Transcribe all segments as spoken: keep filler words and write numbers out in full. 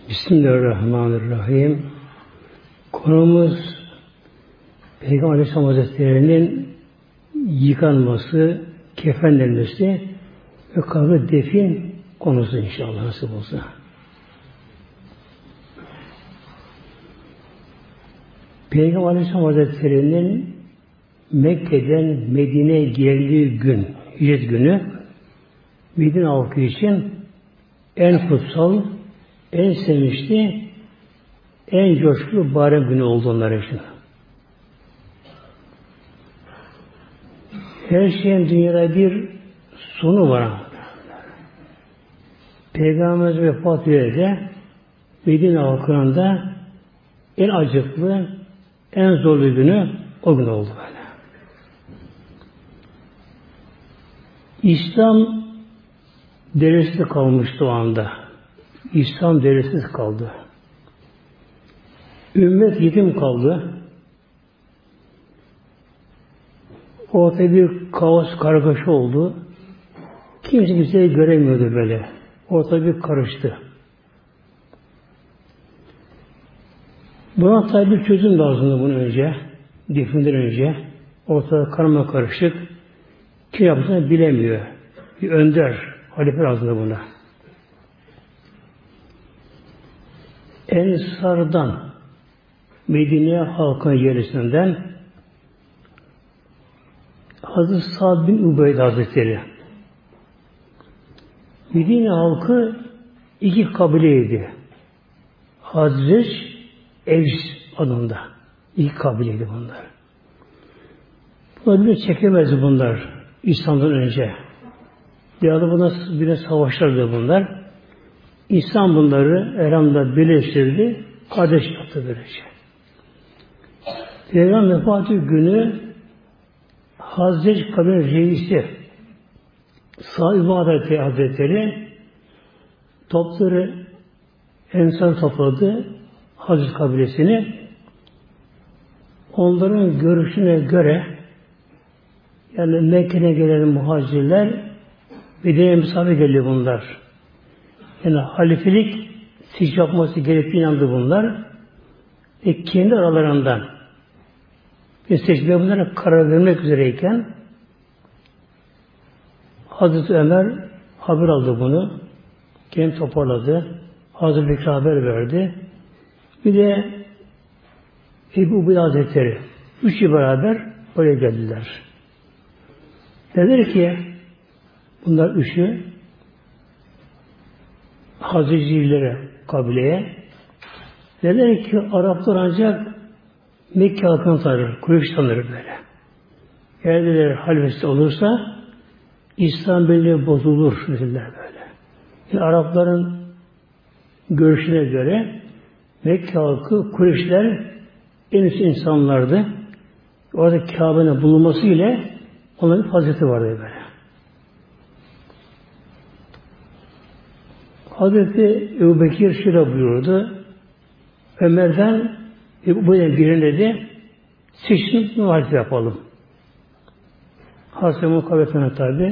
Bismillahirrahmanirrahim. Konumuz Peygamber Aleyhisselam Hazretleri'nin yıkanması, kefenlenmesi ve kabri defin konusu inşallah nasip olsa. Peygamber Aleyhisselam Hazretleri'nin Mekke'den Medine'ye geldiği gün, hicret günü Medine halkı için en kutsal, en sevinçli, en coşkulu bayram günü oldu onlar için. Her şeyin dünyada bir sonu var. Peygamberimiz vefat ederek Medine halkının da en acıklı, en zorlu günü o gün oldu böyle. İslam deresi kalmıştı o anda. İslam deresiz kaldı. Ümmet yetim kaldı. Ortada bir kaos kargaşa oldu. Kimse kimseyi göremiyordu böyle. Ortada bir karıştı. Buna tabi bir çözüm lazımdı bunun önce. Definden önce. Ortada karma karışık. Kim yapacağını bilemiyor. Bir önder, halife lazımdı buna. Ensar'dan Medine halkının yerisinden Hazreti Sa'd bin Ubeyde Hazretleri. Medine halkı iki kabileydi. Hazreç, Evs adında. İki kabileydi bunlar. Bunlar bile çekemezdi bunlar İslam'dan önce. Devamlı buna bile savaşlardı bunlar. İslam bunları Eram'da birleştirdi, kardeş yaptı böylece. Peygamber vefatı günü Hazreti Kabir reisi Sa'd Hazretleri topları Ensar topladı Hazreti kabilesini. Onların görüşüne göre yani Mekke'ne gelen muhacirler Medine'ye misafir geliyor bunlar. Yani halifelik seçim yapması gerektiğine inandı bunlar. Ve kendi aralarından ve seçmeye bunlara karar vermek üzereyken Hazreti Ömer haber aldı bunu. Kendi toparladı. Hazreti Bekir haber verdi. Bir de Ebu Ubeyde Hazretleri. Üçü beraber oraya geldiler. Dediler ki bunlar üçü Hazrecilere, kabileye dediler ki Araplar ancak Mekke halkını tanır, Kureyş tanır böyle. Eğer dediler halifesi olursa İslam belli bozulur dediler böyle. Yani Arapların görüşüne göre Mekke halkı, Kureyşler en üst insanlardı. Orada Kabe'nin bulunması ile onların bir fazileti vardı böyle. Hazreti Ebu Bekir şöyle buyurdu. Ömer'den bu birine dedi seçim muhalefet yapalım. Hazreti Mukavvet'ine tabi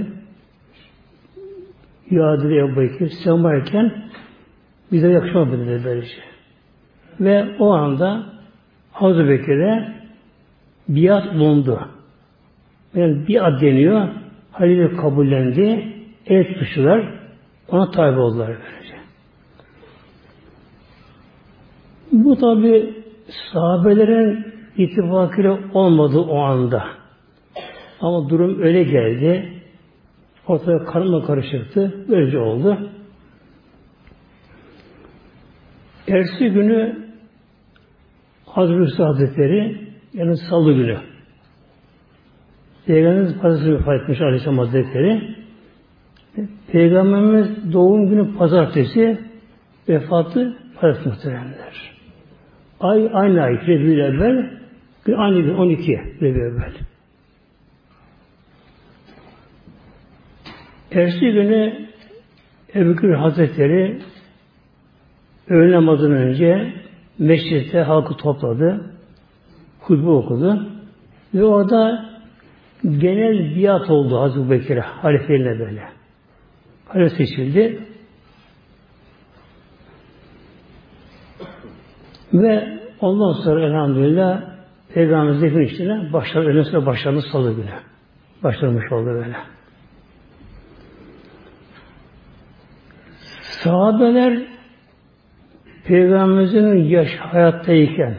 ya dedi Ebu Bekir sen varken bize yakışmadı dedi böylece. Ve o anda Hazreti Bekir'e biat bulundu. Yani biat deniyor. Halife kabullendi. El tutuştular. Ona tabi oldular böylece. Bu tabi sahabelerin ittifakıyla olmadı o anda. Ama durum öyle geldi. Ortaya karma karışıktı. Böylece oldu. Ertesi günü Hazreti Hazretleri yani Salı günü Peygamberimiz pazartesi vefat etmiş Aleyhisselam Hazretleri. Peygamberimiz doğum günü pazartesi, vefatı pazartesi muhteremler. Ay aynı ay, Rebi'ül evvel, gün aynı gün on iki Rebi'ül evvel. Ertesi günü Ebu Bekir Hazretleri öğle namazından önce mescitte halkı topladı, hutbe okudu ve orada genel biat oldu Hazreti Bekir'e, halifeliğine böyle. Halife seçildi. Ve ondan sonra elhamdülillah Peygamberimiz defin işine başlar, öyle sonra başlarını salı bile. Başlamış oldu böyle. Sahabeler Peygamberimizin yaş hayattayken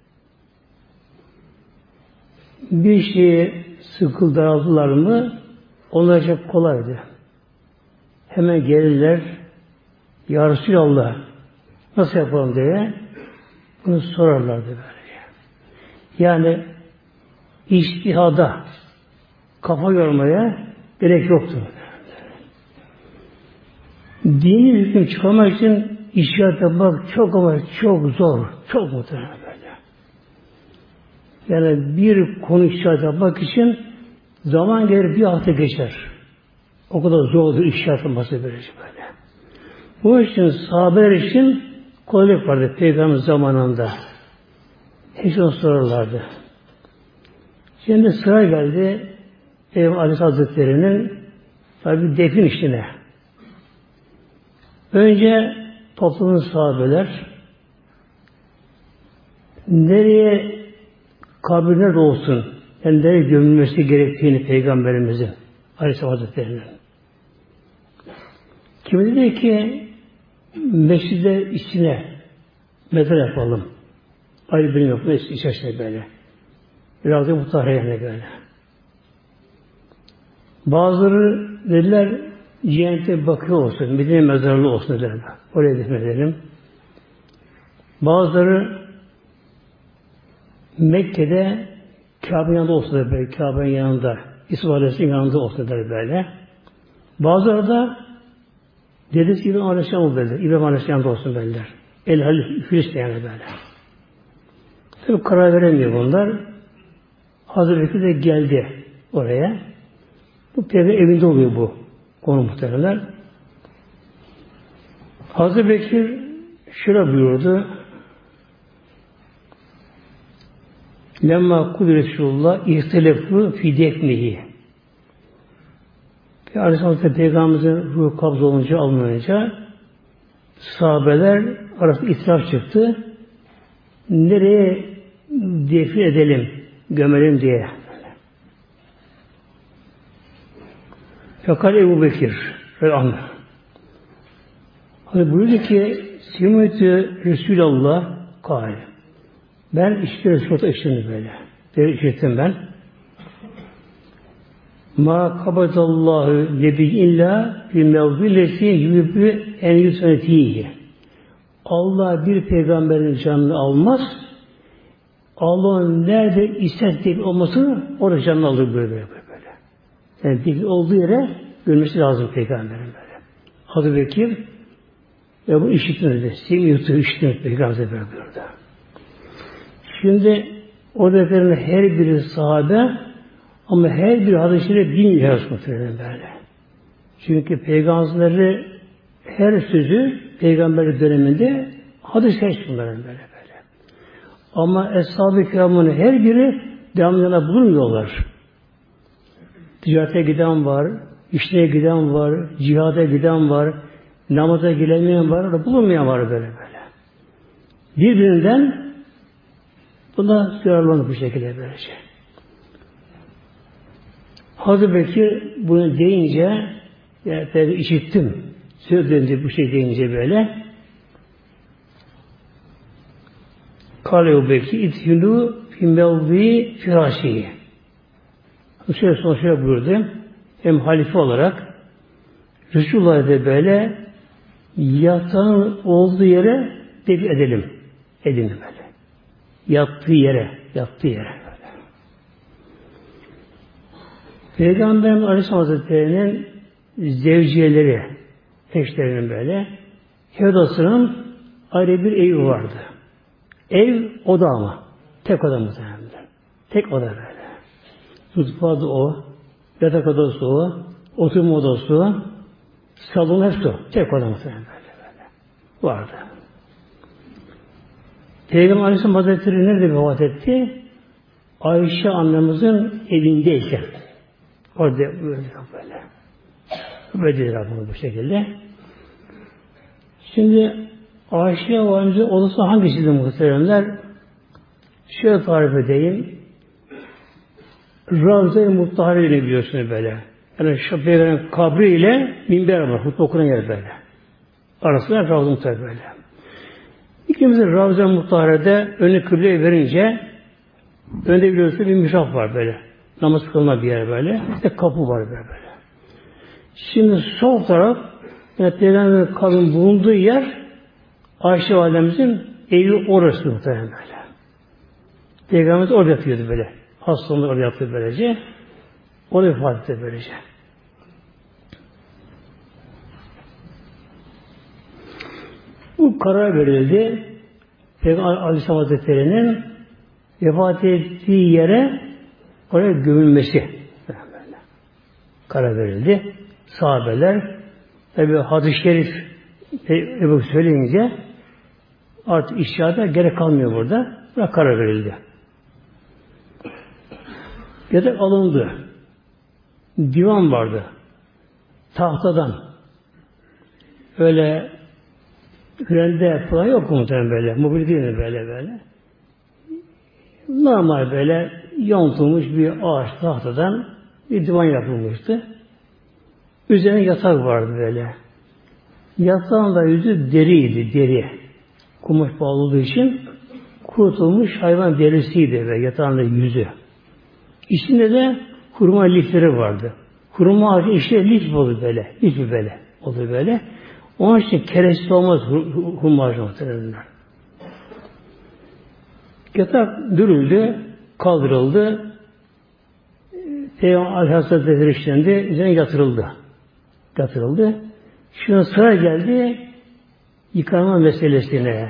bir şeye sıkıl daraldılar mı onlar çok kolaydı. Hemen gelirler Ya Resulallah nasıl yapalım diye bunu sorarlardı böyle. Yani içtihada kafa yormaya gerek yoktu. Dini hüküm çıkarmak için işaret yapmak çok ama çok zor. Çok muhtemelen böyle. Yani bir konu işaret yapmak için zaman gelir bir hafta geçer. O kadar zordur işaret yapması böylece böyle. Bu için sahabeler için kolaylık vardı Peygamber zamanında. Hiç onu sorarlardı. Şimdi sıra geldi Peygamber Aleyhisselatü Hazretleri'nin tabi defin işine. Önce toplumun sahabeler nereye kabri nerede olsun, yani nereye gömülmesi gerektiğini Peygamberimizin Aleyhisselatü Hazretleri'nin. Kimi dedi ki mescide içine mezar yapalım. Ayrı birim yapalım içerisinde böyle. Biraz da muhtareyene böyle. Bazıları dediler cennete bakıyor olsun, Medine mezarlığı olsun dediler. Oraya defnedelim. Bazıları Mekke'de Kabe'nin yanında olsun dediler böyle. Kabe'nin yanında, İsmail Aleyhisselam'ın yanında olsun dediler böyle. Bazıları da dedesi İbrahim Aleyhisselam oldu dediler. İbrahim Aleyhisselam'da olsun dediler. El Halif Filistin yani böyle. Tabi karar veremiyor bunlar. Hazreti Bekir de geldi oraya. Bu peygamber evinde oluyor bu konu muhtemelenler. Hazreti Bekir şöyle buyurdu. Lemma kudret Resulullah ihtilafı fi defnihi. Aleyhisselam Peygamberimizin ruhu kabz olunca alınınca sahabeler arasında itiraf çıktı. Nereye defin edelim, gömelim diye. Fakat Ebu Bekir Resulullah hani buyurdu ki Simûtü Resulallah kâle. Ben işte Resulullah işittim böyle. Böyle işittim ben. Ma kabadallahu nebi illa fi mevzilesi yübü en yüsnetihi. Allah bir peygamberin canını almaz. Allah'ın nerede ister olmasını orada canını alır böyle böyle böyle. Yani bir olduğu yere görmesi lazım peygamberin böyle. Hazreti Bekir ve bu işittim dedi. Sim yutuğu işittim peygamber böyle buyurdu. Şimdi oradakilerin her biri sahabe ama her bir hadisine bin yaz muhtemelen böyle. Çünkü peygamberleri her sözü peygamber döneminde hadis geç bunların böyle böyle. Ama Eshab-ı Kiram'ın her biri devamlarına bulunmuyorlar. Ticarete giden var, işine giden var, cihada giden var, namaza giremeyen var, bulunmayan var böyle böyle. Birbirinden buna yararlanır bu şekilde böylece. Hazreti Bekir bunu deyince yani tabi işittim. Söz döndü bu şey deyince böyle. Kâle-u Bekir idhülû fîmevvî firâşî. Şöyle sonra şöyle buyurdu. Hem halife olarak Resulullah'ı da böyle yatağın olduğu yere defin edelim. Edin böyle. Yattığı yere, yattığı yere böyle. Peygamberimiz Aleyhisselam Hazretleri'nin zevciyeleri, eşlerinin böyle Hevdası'nın ayrı bir evi vardı. Ev oda ama. Tek oda muhtemelen. Tek oda böyle. Mutfağı da o, yatak odası o, oturma odası o, salon hepsi o. Tek oda muhtemelen böyle böyle. Vardı. Peygamber Aleyhisselam Hazretleri nerede vefat etti? Ayşe annemizin evindeyken. Orada böyle böyle. Böyle bunu bu şekilde. Şimdi Ayşe validemizin odası hangisiydi muhteremler? Şöyle tarif edeyim. Ravza-i Muttahare'ni biliyorsunuz böyle. Yani şu peygamberin kabri ile minber var. Hutbe okunan yer böyle. Arasında Ravza-i Muttahare böyle. İkimizin Ravza-i Muttahare'de önü kıbleye verince önde biliyorsunuz bir mihrap var böyle. Namaz kılınan bir yer böyle. İşte kapı var böyle böyle. Şimdi sol taraf yani peygamberin kabrinin bulunduğu yer Ayşe validemizin evi orası muhtemelen böyle. Peygamberimiz orada yatıyordu böyle. Hastalığında orada yattı böylece. O da vefat etti böylece. Bu karar verildi. Peygamber Aleyhisselam Hazretleri'nin vefat ettiği yere oraya gömülmesi. Böyle. Karar verildi. Sahabeler tabi hadis-i şerif Ebu söyleyince artık işyada gerek kalmıyor burada. Buna karar verildi. Yatak alındı. Divan vardı. Tahtadan. Öyle Grende falan yok muhtemelen böyle. Mobil değil mi böyle böyle. Normal böyle yontulmuş bir ağaç tahtadan bir divan yapılmıştı. Üzerine yatak vardı böyle. Yatağın da yüzü deriydi, deri. Kumaş bağlı olduğu için kurutulmuş hayvan derisiydi ve yatağın da yüzü. İçinde de hurma lifleri vardı. Hurma ağacı işte lif oldu böyle. Lifi böyle. Oldu böyle. Onun için keresiz olmaz hurma ağacı muhtemelen. Yatak dürüldü, kaldırıldı. Peygamber Aleyhisselatü işlendi, üzerine yatırıldı. Yatırıldı. Şimdi sıra geldi yıkanma meselesine.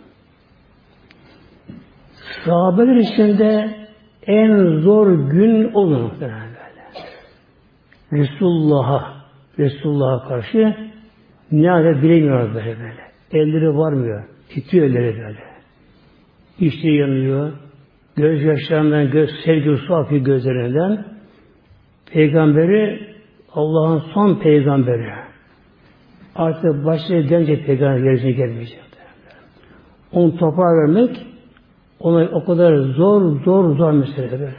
Sahabeler içinde en zor gün olur muhtemelen böyle. Resulullah'a Resulullah'a karşı nihayet bilemiyorlar böyle böyle. Elleri varmıyor. Titriyor elleri böyle. İçleri yanıyor. Göz yaşlarından göz, sevgi su akıyor gözlerinden. Peygamberi Allah'ın son peygamberi. Artık başına gelecek peygamber yeryüzüne gelmeyecek. Onu toprağa vermek ona o kadar zor zor zor mesele böyle.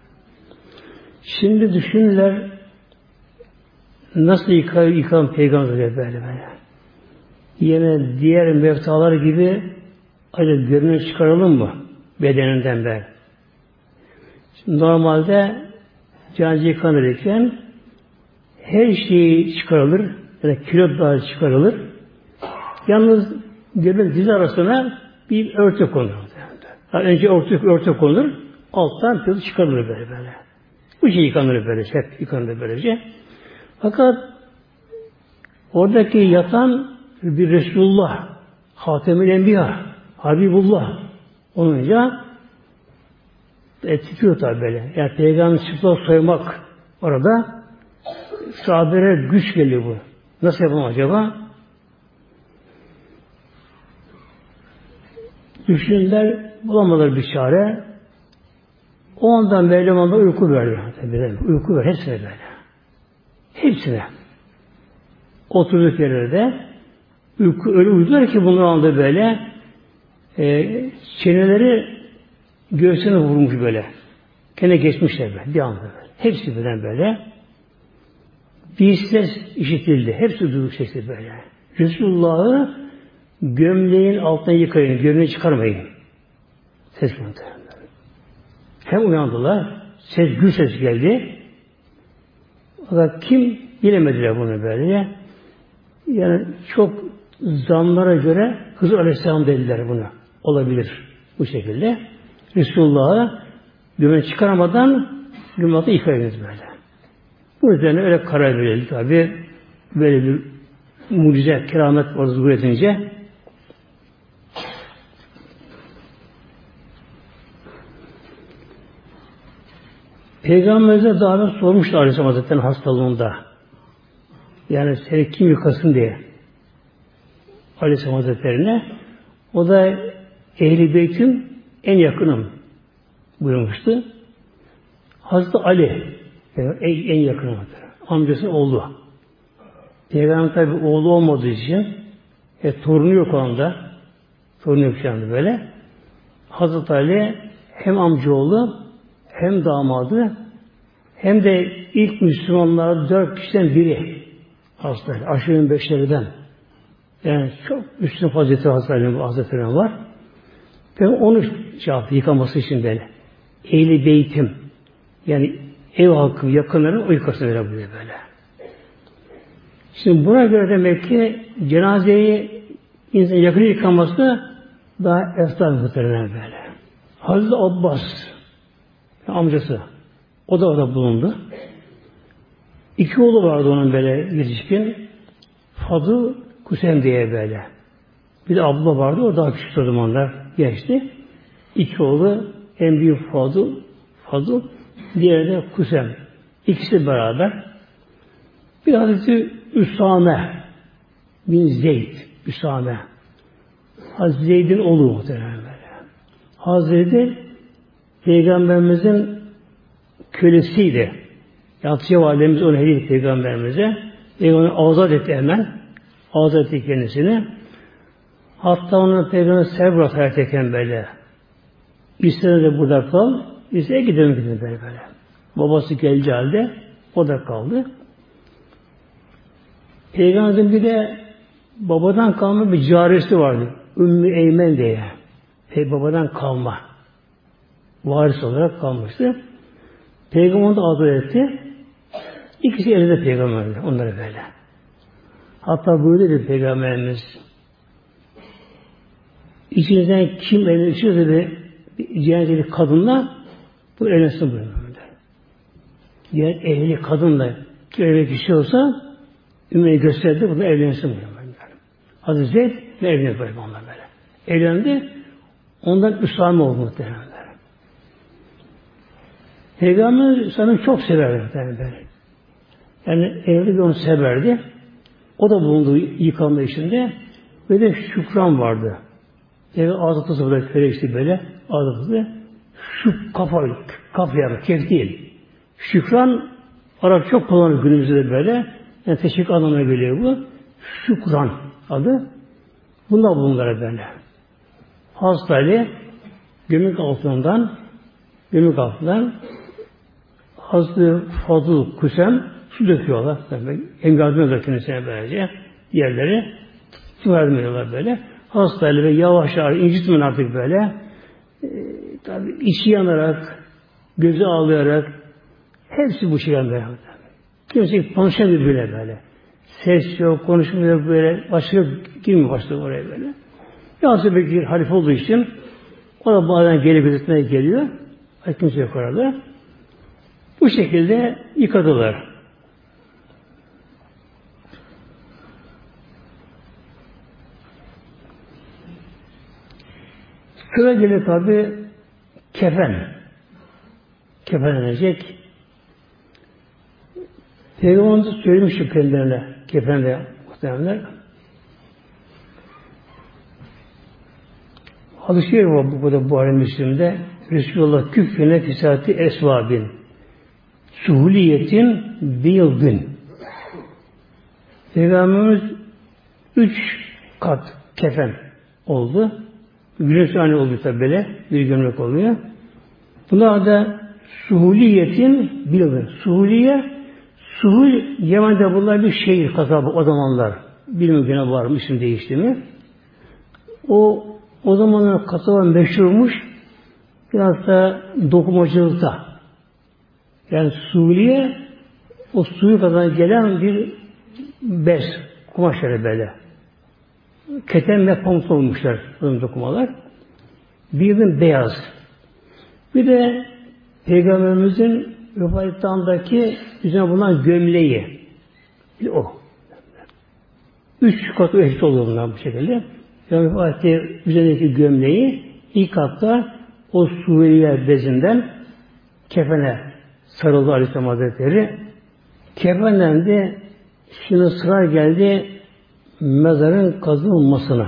Şimdi düşünürler nasıl yıkar, yıkan peygamber böyle böyle. Yine diğer mevtalar gibi acaba görünür çıkaralım mı bedeninden ben? Şimdi normalde canlı yıkanırken her şeyi çıkarılır, yani kilo daha çıkarılır. Yalnız göbek diz arasına bir örtü konur. Yani önce örtü, örtü konur, alttan kilo çıkarılır böyle böyle. Bu şey yıkanır böylece, hep yıkanır böylece. Fakat oradaki yatan bir Resulullah, Hatemül Enbiya, Habibullah olunca e, titriyor tabi böyle. Yani Peygamber çıplak soymak orada sahabelere güç geliyor bu. Nasıl yapalım acaba? Düşündüler, bulamadılar bir çare. O andan Mevlama'da uyku verdi. Tabii, uyku verdi. Hepsine böyle. Hepsine. Oturduk yerlerde uyku, öyle uyudular ki bunlar anda böyle e, çeneleri göğsüne vurmuş böyle. Gene geçmişler böyle. Bir anda böyle. Hepsi birden böyle. Bir ses işitildi. Hepsi duyduk sesi böyle. Resulullah'ı gömleğin altına yıkayın. Gömleği çıkarmayın. Ses gönderdiler. Hem uyandılar. Ses, gül sesi geldi. Fakat kim bilemediler bunu böyle. Yani çok zanlara göre Hızır Aleyhisselam dediler bunu. Olabilir bu şekilde. Resulullah'a gömleği çıkaramadan gömleği yıkayınız böyle. Bu üzerine öyle karar verildi tabi. Böyle bir mucize, keramet orada zuhur edince Peygamberimize daha evvel sormuştu Aleyhisselam Hazretleri'nin hastalığında. Yani seni kim yıkasın diye. Aleyhisselam Hazretleri'ne. O da Ehl-i Beyt'in en yakınım buyurmuştu. Hazreti Ali yani en yakınım. Amcasının oğlu. Peygamber tabi oğlu olmadığı için e, torunu yok o anda. Sorun yok şu anda böyle. Hazreti Ali hem amcaoğlu hem damadı hem de ilk Müslümanlar dört kişiden biri. Hazreti Ali. Aşırı beşlerden. Yani çok üstün fazileti Hazreti Ali'nin bu Hazretleri'nin var. Ben onu şey yaptı, yıkaması için böyle. Ehli beytim. Yani ev halkı, yakınların o yıkasını böyle böyle. Şimdi buna göre demek ki cenazeyi insan yakın yıkaması daha esnaf muhtemelen böyle. Hazreti Abbas amcası o da orada bulundu. İki oğlu vardı onun böyle yetişkin. Fadıl, Kusem diye böyle. Bir de abla vardı, o daha küçük o zamanlar gençti. İki oğlu, en büyük Fadıl, Fadıl, diğeri de Kusem. İkisi beraber. Bir Hazreti Üsame bin Zeyd, Üsame. Hazreti Zeyd'in oğlu muhtemelen böyle. Hazreti Peygamberimizin kölesiydi. Hatice validemiz onu hediye etti Peygamberimize. Peygamber azat etti hemen. Azat etti kendisini. Hatta onu Peygamber serbest hayattayken böyle. İstedi de burada kal. İstedi gidelim gidelim böyle böyle. Babası geldiği halde o da kaldı. Peygamberin bir de babadan kalma bir carisi vardı. Ümmü Eymen diye. Pey babadan kalma. Varis olarak kalmıştı. Peygamber de azat etti. İkisi elinde Peygamber'de. Onları böyle. Hatta buyurdu dedi Peygamberimiz. İçinizden kim elini içiyorsa bir cenazeli kadınla bu evlensin buyuruyor. Diğer evli kadınla kim evli kişi olsa Ümmü'ye gösterdi. Bu da evlensin buyuruyor. Hazreti Zeyd ve evlendi böyle onlar böyle. Evlendi. Ondan Üsame oldu muhtemelen. Peygamber sanırım çok severdi muhtemelen. Yani evli bir onu severdi. O da bulunduğu yıkanma işinde. Ve de Şükran vardı. Yani ağzı böyle köleşti böyle. Ağzı şu kafa, kaf yani, kef değil. Şükran, Arap çok kullanılır günümüzde de böyle. Yani teşekkür anlamına geliyor bu. Şükran adı. Bunlar bunlara böyle. Hazreti Ali gömük altından gömük altından Hazreti Fadıl Kusem su döküyorlar. Hem yardım ediyorlar kendisine böylece. Diğerleri su yardım ediyorlar böyle. Hazreti Ali ve yavaş yavaş incitmeyin artık böyle. E, tabi içi yanarak, gözü ağlayarak hepsi bu şey yanında. Kimse konuşamıyor bile böyle. Ses yok, konuşmuyor böyle. Başka yok, girmiyor başta oraya böyle. Yalnız bir halife olduğu için o da bazen gelip gözetmeye geliyor. Kimse yok orada. Bu şekilde yıkadılar. Sıra geliyor tabi kefen. Kefenlenecek. Peygamberimiz söylemişti kendilerine kefenle muhtemelenler. Hadis-i şerif var bu kadar Buhari Müslim'de. Resulullah küffine fisati esvabin. Suhuliyetin biyildin. Peygamberimiz üç kat kefen oldu. Güneş aynı oldu tabi böyle. Bir gömlek oluyor. Bunlar da suhuliyetin biyildin. Suhuliye Suhul, Yemen'de bunlar bir şehir, kasabı o zamanlar. Bilmiyorum gene var mı, isim değişti mi? O, o zamanlar kasaba meşhurmuş. Biraz da dokumacılıkta. Yani Suriye, o suyu kadar gelen bir bez, kumaşları böyle. Keten ve pamuk olmuşlar, bu dokumalar. Bir beyaz. Bir de Peygamberimizin Rıfayet'tandaki üzerine bulunan gömleği. O. Üç katı eşit oluyor bunlar bu şekilde. Yani Rıfayet'in üzerindeki gömleği ilk katta o Suriye bezinden kefene sarıldı Aleyhisselam Hazretleri. Kefenden de şimdi sıra geldi mezarın kazılmasına.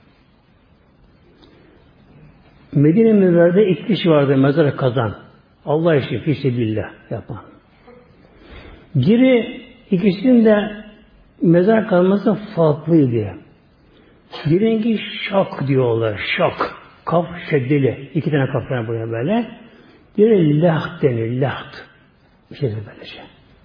Medine Münevvere'de iki kişi vardı mezarı kazan. Allah için fissebillah yapan. Biri ikisinin de mezar kalması farklıydı. Birinci şak diyorlar. Şak. Kaf şeddeli. İki tane kaf var buraya böyle. Diğeri laht denir. Laht. Bir şey böylece.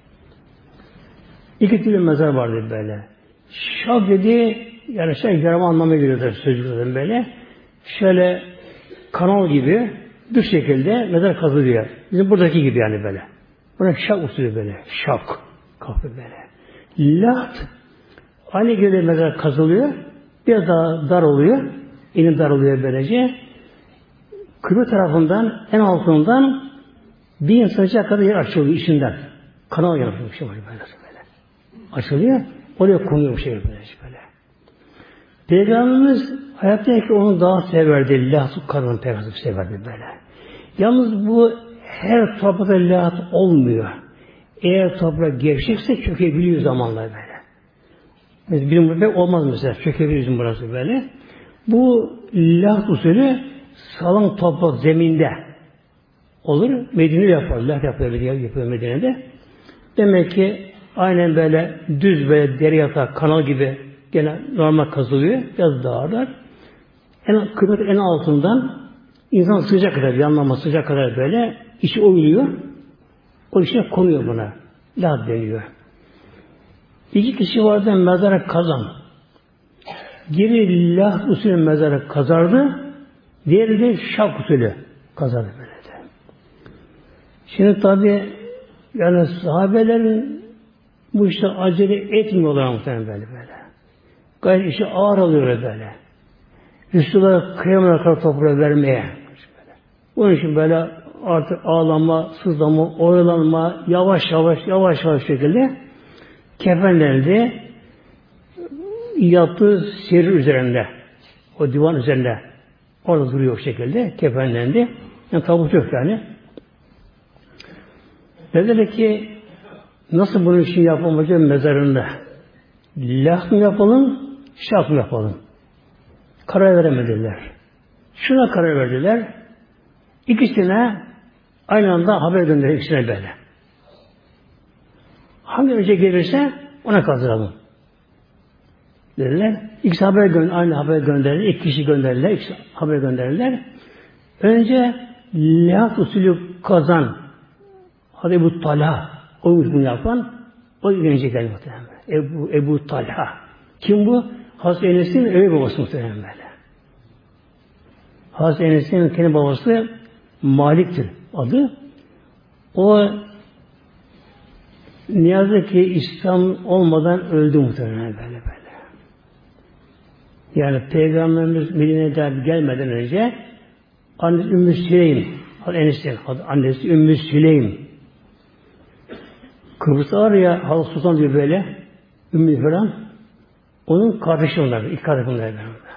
İki türlü mezar vardı böyle. Şak dedi, yani şey yarama anlamına geliyor sözcüklerden böyle. Şöyle kanal gibi düz şekilde mezar kazılıyor. Bizim buradaki gibi yani böyle. Buna şak usulü böyle. Şak. Kaf böyle. Laht aynı gibi mezar kazılıyor. Biraz daha dar oluyor. Yine dar oluyor böylece. Kıble tarafından, en altından bir insanca kadar yer açılıyor içinden. Kanal yaratılmış şey var böyle. Açılıyor. Oraya konuyor bir şey böyle. böyle. Peygamberimiz hayattaki onu daha severdi. Lahat kadın peygamberimiz severdi böyle. Yalnız bu her toprakta lahat olmuyor. Eğer toprak gevşekse çökebiliyor zamanla böyle. Mesela bilim bebek olmaz mesela. Çökebiliyor burası böyle. Bu lahat usulü sağlam toprak zeminde olur. Medine yapar. Lahat yapıyor, yapıyor Medine'de. Demek ki aynen böyle düz böyle deri yatak, kanal gibi gene normal kazılıyor. Biraz daha ağırlar. En, kıymet en altından insan sıcak kadar, yanlama sıcak kadar böyle içi oyuluyor. O içine konuyor buna. Lahat deniyor. İki kişi vardı mezara kazan. Biri lahat usulü mezara kazardı. Diğeri de şak usulü kazardı böyle de. Şimdi tabi yani sahabelerin bu işte acele etmiyorlar muhtemelen böyle böyle. Gayet işi ağır alıyor böyle. Üstüne kıyamına kadar toprağı vermeye. Onun için böyle artık ağlama, sızlama, oyalanma, yavaş yavaş, yavaş yavaş şekilde kefenlendi. Yattığı serir üzerinde. O divan üzerinde. Orada duruyor o şekilde. Kefenlendi. Yani tabut yok yani. Dediler ki nasıl bunun için yapılmayacak mezarında? Laht mı yapalım, şak mı yapalım? Karar veremediler. Şuna karar verdiler. İkisine aynı anda haber gönderir ikisine böyle. Hangi önce gelirse ona kaldıralım. Dediler. İkisi haber gönder, aynı haber gönderirler. İki kişi gönderirler. İkisi haber gönderirler. Önce lahat usulü kazan. Hadi Ebu Talha. O bunu yapan o gelecekler muhtemelen. Ebu, Ebu Talha. Kim bu? Hazreti Enes'in öğü babası muhtemelen böyle. Hazreti Enes'in kendi babası Malik'tir adı. O ne yazık ki İslam olmadan öldü muhtemelen böyle böyle. Yani Peygamberimiz Medine'den gelmeden önce annesi Ümmü Süleym, Enes'in annesi Ümmü Süleym. Kıbrıs'ta var ya Hazreti Sultan diyor böyle Ümmü Hüram, onun kardeşi onlar, ilk kardeş onlar.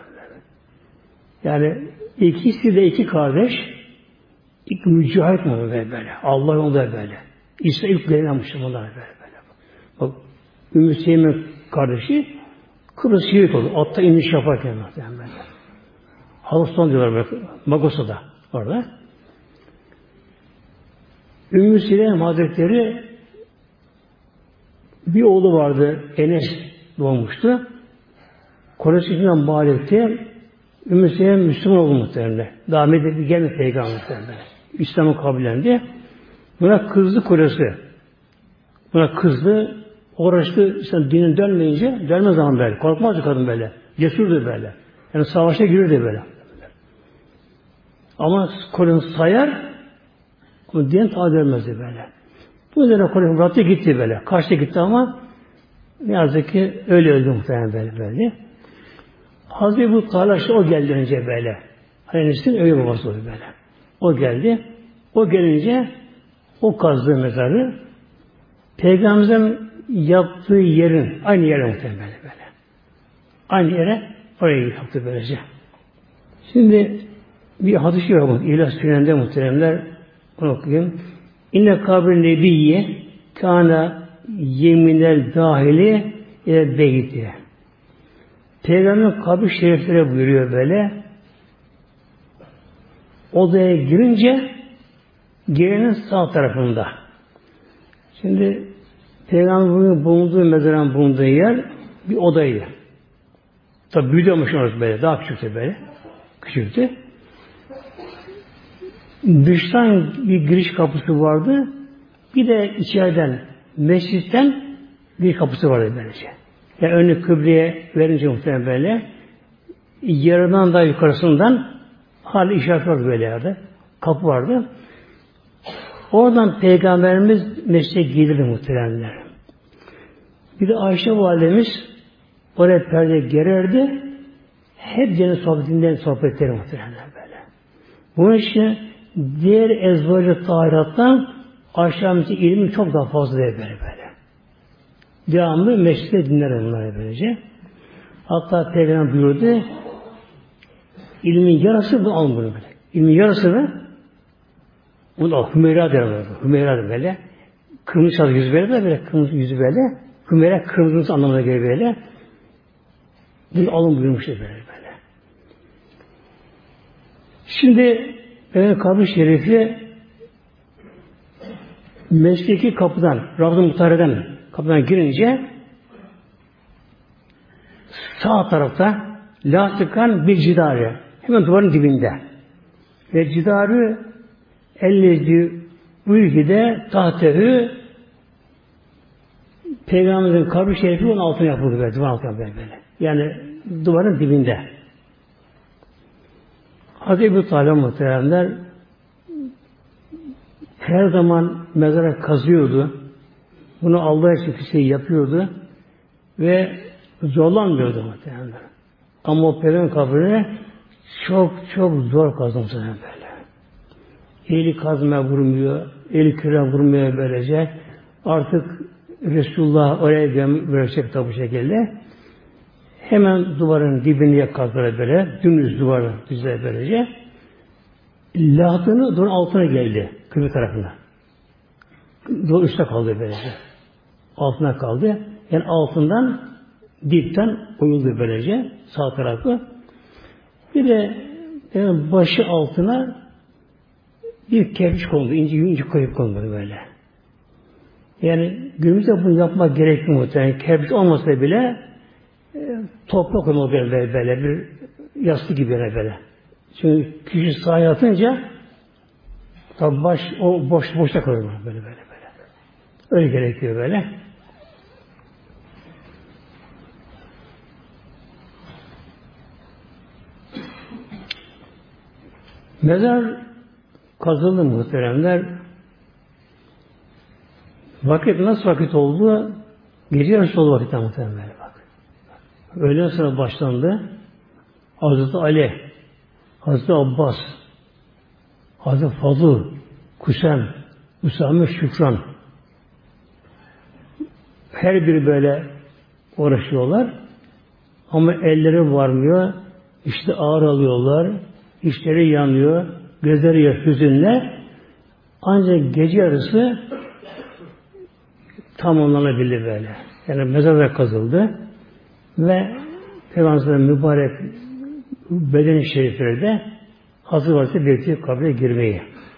Yani ikisi de iki kardeş, ilk mücahit mi böyle böyle, Allah yolunda böyle. İsa ilk gelen Müslümanlar böyle böyle. Bak Ümmü Süleym'in kardeşi Kıbrıs şehit oldu. Atta iniş yaparken böyle. Hazreti Sultan diyorlar böyle, Magosa'da orada. Ümmü Süleym Hazretleri bir oğlu vardı, Enes doğmuştu. Konuşurken Malik'te Ümmü Süleym Müslüman oldu muhtemelen. Daha medeni gelmedi peygamber muhtemelen. İslam'ı kabullendi. Buna kızdı kocası. Buna kızdı. Uğraştı. İşte dinin dönmeyince dönmez zaman böyle. Korkmazdı kadın böyle. Cesurdu böyle. Yani savaşa girirdi böyle. Ama kocası sayar ama din tabi vermezdi böyle. Bu üzerine kocası bıraktı gitti böyle. Kaçtı gitti ama ne yazık ki öyle öldü muhtemelen böyle böyle. Hazreti Ebu Talha işte o geldi önce böyle. Enes'in öyle babası oldu böyle. O geldi. O gelince o kazdığı mezarı Peygamberimizin yaptığı yerin aynı yere muhtemelen böyle, böyle. Aynı yere oraya yaptı böylece. Şimdi bir hadis var bu. İlah Sünen'de muhteremler onu okuyayım. İnne kabri nebiyye kana yeminel dahili ile beyti. Peygamberin kabri şerifleri buyuruyor böyle. Odaya girince girenin sağ tarafında. Şimdi Peygamberin bulunduğu mezarın bulunduğu yer bir odaydı. Tabi büyüdüyormuş orası böyle. Daha küçüktü böyle. Küçüktü. Dıştan bir giriş kapısı vardı. Bir de içeriden, mescitten bir kapısı vardı böylece. Yani önü kıbleye verince muhtemelen böyle. Yarıdan da yukarısından hali işaret vardı böyle yerde. Kapı vardı. Oradan Peygamberimiz mescide girdi muhtemelen. Bir de Ayşe validemiz oraya perde gererdi. Hep cennet sohbetinden sohbetleri muhtemelen böyle. Bunun için diğer ezvacı tahirattan Ayşe'mizin ilmi çok daha fazla değil böyle böyle. Devamlı mescide dinler onları böylece. Hatta Peygamber buyurdu, ilmin yarısı bu alın bunu böyle. İlmin yarısı da bunu da Hümeyra der böyle. Hümeyra der böyle. Kırmızı sarı yüzü böyle de böyle. Kırmızı yüzü böyle. Hümeyra kırmızı anlamına göre böyle. Bunu alın buyurmuştu böyle böyle. Şimdi Peygamber kabri şerifi mescideki kapıdan, Ravza-ı Muhtare'den kapıdan girince sağ tarafta lasıkan bir cidarı. Hemen duvarın dibinde. Ve cidarı ellezi ülkede tahtehü Peygamberimizin kabri şerifi onun altına yapıldı böyle. Duvar altına böyle, böyle. Yani duvarın dibinde. Hazreti Ebu Talib muhteremler her zaman mezara kazıyordu. Bunu Allah için bir şey yapıyordu. Ve zorlanmıyordu muhteremler. Ama o Peygamber kabrini çok çok zor kazdım böyle. Eli kazmaya vurmuyor, eli küre vurmuyor böylece. Artık Resulullah oraya gömülecek tabi şekilde. Hemen duvarın dibini kazdılar böyle. Dümdüz duvarı düzler böylece. Lahtını duvarın altına geldi. Kıble tarafına. Duvar üstte kaldı böylece. Altına kaldı. Yani altından dipten oyuldu böylece. Sağ tarafı. Bir de yani başı altına bir kerpiç kondu. İnci inci koyup kondu böyle. Yani günümüzde bunu yapmak gerekmiyor muhtemelen. Kerpiç olmasa bile e, toprak koymak böyle, böyle bir yastık gibi böyle. Çünkü kişi sahaya atınca tabi baş o boş boşta kalıyor böyle böyle böyle. Öyle gerekiyor böyle. Mezar kazıldı muhteremler. Vakit nasıl vakit oldu? Gece yarısı oldu vakit muhteremler bak. Öğleden sonra başlandı. Hazreti Ali, Hazreti Abbas, Hazreti Fazıl, Kusem, Üsame, Şükran. Her biri böyle uğraşıyorlar. Ama elleri varmıyor. İşte ağır alıyorlar. İşleri yanıyor. Gözleri ya hüzünle. Ancak gece yarısı tamamlanabilir böyle. Yani mezarda kazıldı. Ve Peygamber'in mübarek beden-i şerifleri de hazır varsa bekliyor kabre girmeyi.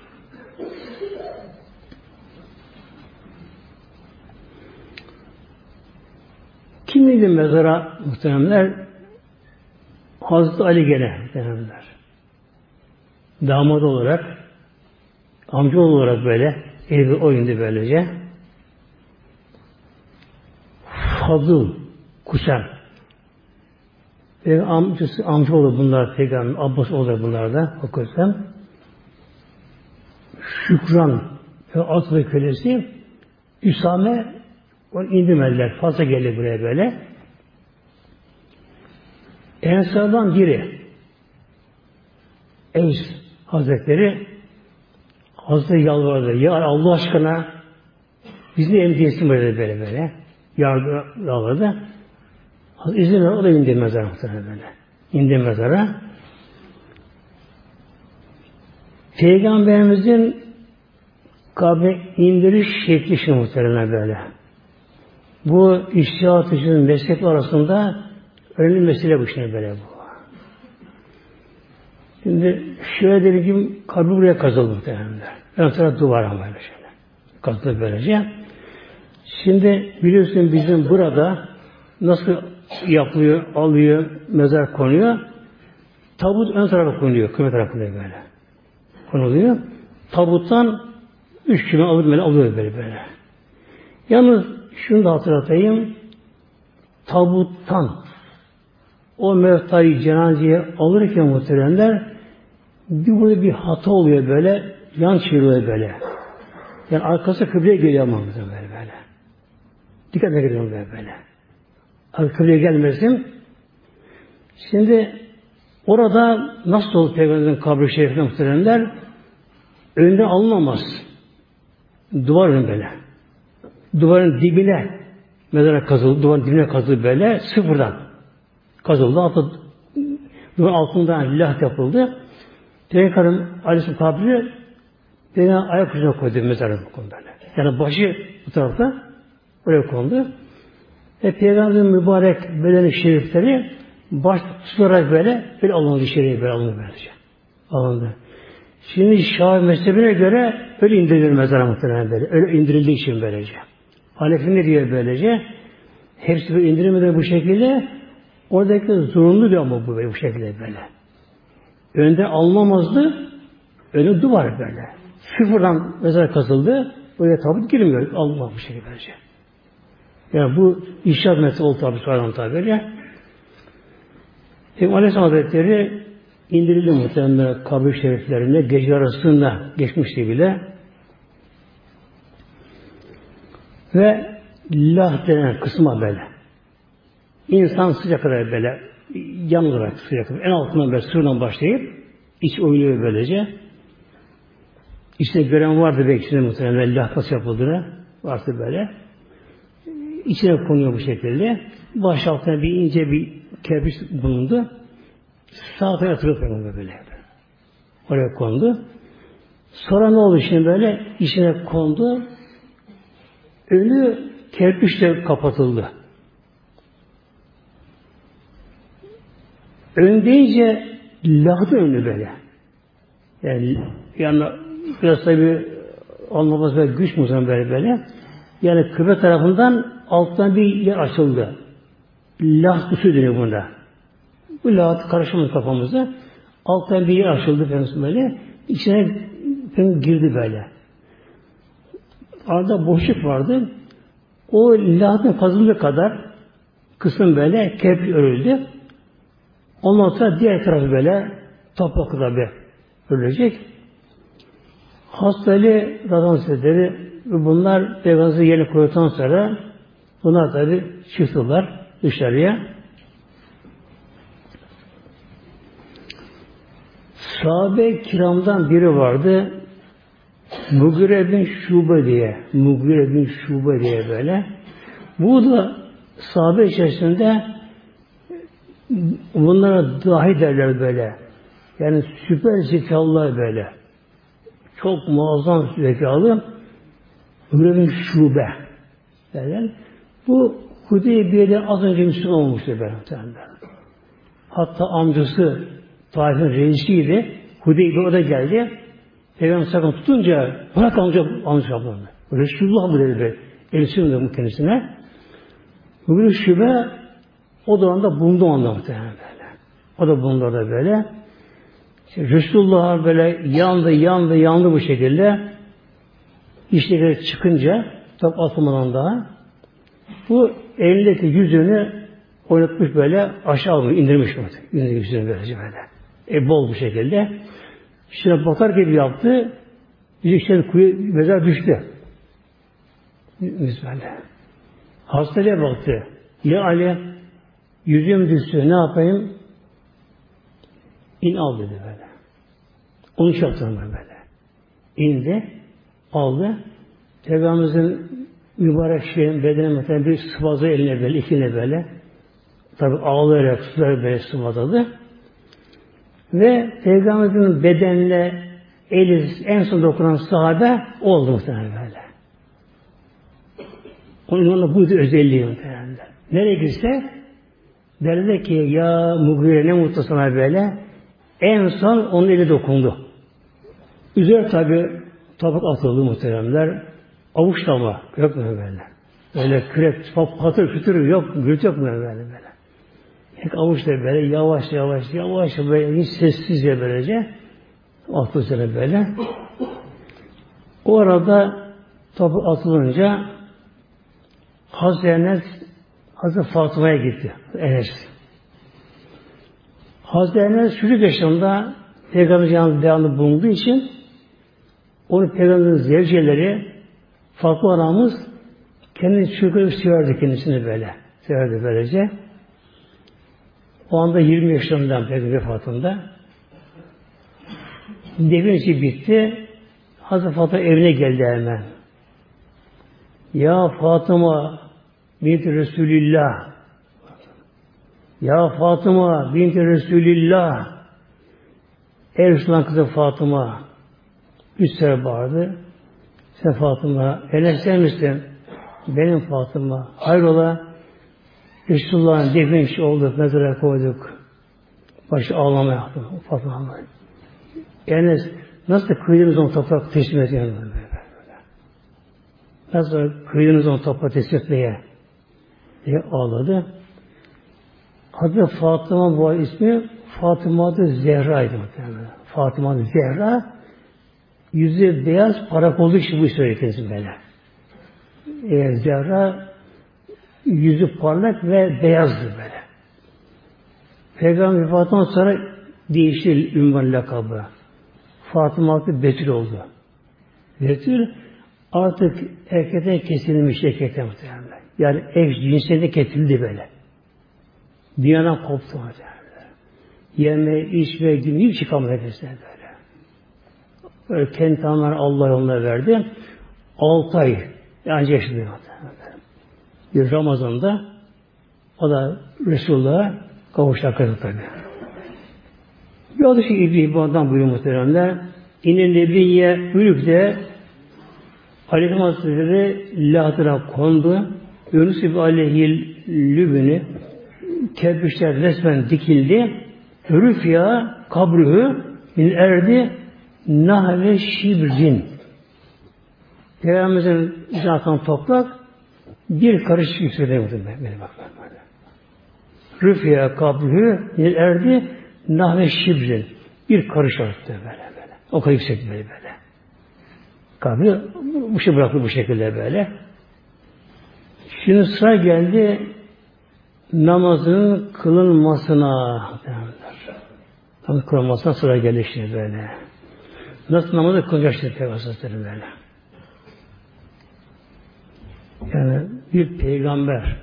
Kimiydi mezara muhteremler? Hazreti Ali gene muhteremler. Damat olarak, amca olarak böyle, evi oyundu böylece. Fazıl, Kusem. Ve amcası, amca olur bunlar, Peygamber, Abbas olur bunlar da, o Kusem. Şükran ve Atlı kölesi, Üsame, onu indirmediler, fazla geldi buraya böyle. Ensardan biri, Evs Hazretleri, Hazretleri yalvardı. Ya Allah aşkına bizi emniyetin böyle böyle böyle. Yardım yalvardı. İzin ver, o da indi mezara böyle. İndi mezara. Peygamberimizin kabre indiriş şekli şimdi muhtemelen böyle. Bu iştihat için meslekler arasında önemli mesele bu şimdi böyle bu. Şimdi şöyle dediğim gibi kabri buraya kazıldı muhtemelen. Ön taraf duvar ama böyle şöyle. Kazıldı böylece. Şimdi biliyorsun bizim burada nasıl yapılıyor, alıyor, mezar konuyor. Tabut ön tarafa konuluyor, kıble tarafında böyle. Konuluyor. Tabuttan üç kilo alır böyle, alıyor böyle böyle. Yalnız şunu da hatırlatayım. Tabuttan o mevtayı cenazeye alırken muhteremler bir burada bir hata oluyor böyle, yan çeviriyor böyle. Yani arkası kıbleye geliyor ama böyle böyle. Dikkat edin böyle böyle. Arka kıbleye gelmesin. Şimdi orada nasıl oldu Peygamberimizin kabri şerifine muhteremler? Önüne alınamaz. Duvar önü böyle. Duvarın dibine mezara kazıldı, duvarın dibine kazıldı böyle sıfırdan kazıldı. Altı, duvarın altından lah yapıldı. Peygamberin Aleyhisselam kabri beni ayak ucuna koydu mezarın böyle. Yani başı bu tarafta oraya kondu. Ve Peygamberin mübarek bedeni şerifleri baş tutarak böyle böyle alındı içeriye böyle alındı böylece. Alındı. Şimdi Şafii mezhebine göre öyle indirilir mezara muhtemelen böyle. Öyle indirildiği için böylece. Hanefi ne diyor böylece? Hepsi böyle indirilmeden bu şekilde oradaki zorunlu diyor ama bu, bu şekilde böyle. Önde alınamazdı. Önü duvar böyle. Sıfırdan mezar kazıldı. Oraya tabut girmiyor. Allah bu şekilde böylece. Yani bu inşaat meselesi oldu tabi sonradan tabi böyle. Peygamber Aleyhisselam Hazretleri indirildi muhtemelen kabir şeriflerinde gece arasında geçmişti bile. Ve lah denen kısma böyle. İnsan sıcak kadar böyle yanarak sıcak kadar en altından böyle sırdan başlayıp iç oynuyor böylece. İçinde gören vardı belki içinde muhtemelen lah nasıl yapıldığını varsa böyle. İçine konuyor bu şekilde. Baş altına bir ince bir kerpiç bulundu. Sağ tarafa yatırıyor böyle. Oraya kondu. Sonra ne oldu şimdi böyle? İçine kondu. Önü kerpiçle kapatıldı. Ön deyince lahdı önü böyle. Yani, yani biraz tabi anlaması böyle güç muhtemelen böyle böyle. Yani kıble tarafından alttan bir yer açıldı. Laht usulü deniyor bunda. Bu laht karışımız kafamızda. Alttan bir yer açıldı falan böyle. İçine girdi böyle. Arada boşluk vardı. O lahtın kazıldığı kadar kısım böyle kerpiç örüldü. Ondan sonra diğer tarafı böyle toprakla bir örülecek. Hastali Radhan Sözleri bunlar Peygamber'i yerine koyduktan sonra bunlar tabi çıktılar dışarıya. Sahabe-i kiramdan biri vardı. Mugire bin Şube diye. Mugire bin Şube diye böyle. Bu da sahabe içerisinde bunlara dahi derler böyle. Yani süper zekalılar böyle. Çok muazzam zekalı. Mugire bin Şube derler. Bu Hudeybiye'de az önce Müslüman olmuştu böyle. Hatta amcası Taif'in reisiydi. Hudeybiye o da geldi. Peygamber sakın tutunca bırak amca amca ablanı. Resulullah bu dedi be. Elçinin de kendisine. Bugün şüphe o dönemde bulundu onda muhtemelen böyle. O da bulundu orada böyle. İşte Resulullah böyle yandı yandı yandı bu şekilde. İşte çıkınca tabi atılmadan daha bu elindeki yüzünü oynatmış böyle aşağı almış, indirmiş böyle. Yüzünü böylece böyle. E bol bu şekilde. Şimdi bakar gibi yaptı. Yüzükten kuyu mezar düştü. Böyle. Hastaya baktı. Ya Ali yüzüğüm düştü. Ne yapayım? İn al dedi böyle. Onu çaktırma böyle. İndi. Aldı. Peygamberimizin mübarek şeyin bedene mesela bir sıvazı eline böyle, ikine böyle. Tabi ağlayarak suları böyle sıvadadı. Ve Peygamberimizin bedenine eli en son dokunan sahabe oldu muhtemelen böyle. Onun buydu özelliği muhtemelen. Nereye gitse derdi ki ya Mugire ne mutlu sana böyle. En son onun eli dokundu. Üzeri tabi tabak atıldı muhteremler. Avuçlama yok mu böyle? Öyle kürek, patır kütür yok, gürültü yok mu böyle böyle. Hep avuçla böyle yavaş yavaş yavaş böyle hiç sessizce böylece altı üzerine böyle. O arada topu atılınca Hazreti Enes Hazreti Fatıma'ya gitti. Enes. Hazreti Enes çocuk yaşında Peygamber Canlı devamlı bulunduğu için onun Peygamber'in zevceleri Fatıma anamız kendini çocukları severdi kendisini böyle. Severdi böylece. O anda yirmi yaşlarından Peygamber vefatında. Devin işi bitti. Hazreti Fatıma evine geldi hemen. Ya Fatıma binti Resulillah. Ya Fatıma binti Resulillah. Ey Resulullah kızı Fatıma. Üç sefer bağırdı. Sen Fatıma, Enes'ten misin? Benim Fatıma. Hayrola? Resulullah'ın defin işi oldu. Mezara koyduk. Başı ağlama yaptı. Fatıma. Enes nasıl kıydınız onu toprak teslim ediyor? Nasıl kıydınız onu toprak teslim etmeye? diye ağladı. Adı Fatıma bu ismi Fatıma adı Zehra'ydı. Fatıma adı Zehra yüzü beyaz parak olduğu için bu söyledi böyle. Eğer Zehra yüzü parlak ve beyazdı böyle. Peygamber Fatıma sonra değişti ünvan lakabı. Fatıma adı Betül oldu. Betül artık erkekten kesilmiş erkekten muhtemelen. Yani eş cinsiyetine kesildi böyle. Dünyadan koptu muhtemelen. Yeme, içme, gün hiç çıkamadı herkesine böyle. Böyle kendi tamamen Allah yoluna verdi. Altı ay yani yaşadı muhtemelen. Bir Ramazan'da o da Resulullah'a kavuştu hakikaten tabi. Bir adı şey İbni İbban'dan buyuruyor muhteremler. İnne Nebiye Ülük'te Aleyhisselam Hazretleri lahtına kondu. Yunus İbni Aleyhil Lübünü kerpiçler resmen dikildi. Rüfya kabrühü min erdi nahve şibrin. Peygamberimizin zaten toprak bir karış yükseldi. Beni bak böyle. Rüfya kabrühü min erdi nahve şibrin. Bir karış arttı böyle böyle. O kadar yüksek böyle böyle. Kabri bu şey bıraktı bu şekilde böyle. Şimdi sıra geldi namazın kılınmasına. Namazın kılınmasına sıra geldi şimdi böyle. Nasıl namazı kılacak şimdi Peygamber böyle. Yani bir peygamber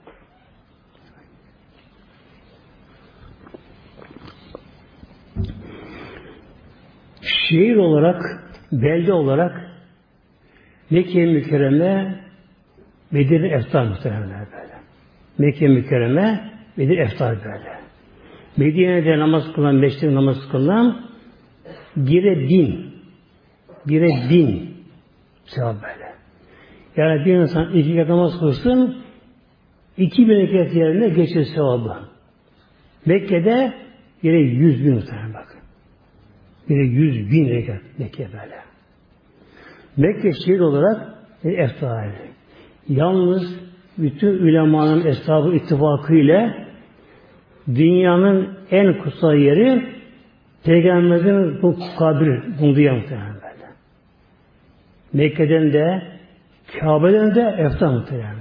şehir olarak, belde olarak Mekke-i Mükerreme Bedir Eftar muhtemelen böyle. Mekke-i Mükerreme Bedir Eftar böyle. Medine'de namaz kılan, meşte namaz kılan bire bin. Bire bin sevap böyle. Yani bir insan iki kez namaz kılsın iki bin rekat yerine geçir sevabı. Mekke'de yine yüz bin muhtemelen bak. Yine yüz bin rekat Mekke böyle. Mekke şehir olarak eftar. Yalnız bütün ulemanın eshabı ittifakı ile dünyanın en kutsal yeri Peygamberimizin bu kabri bulunduğu yer muhtemelen böyle. Mekke'den de Kabe'den de eftar muhtemelen.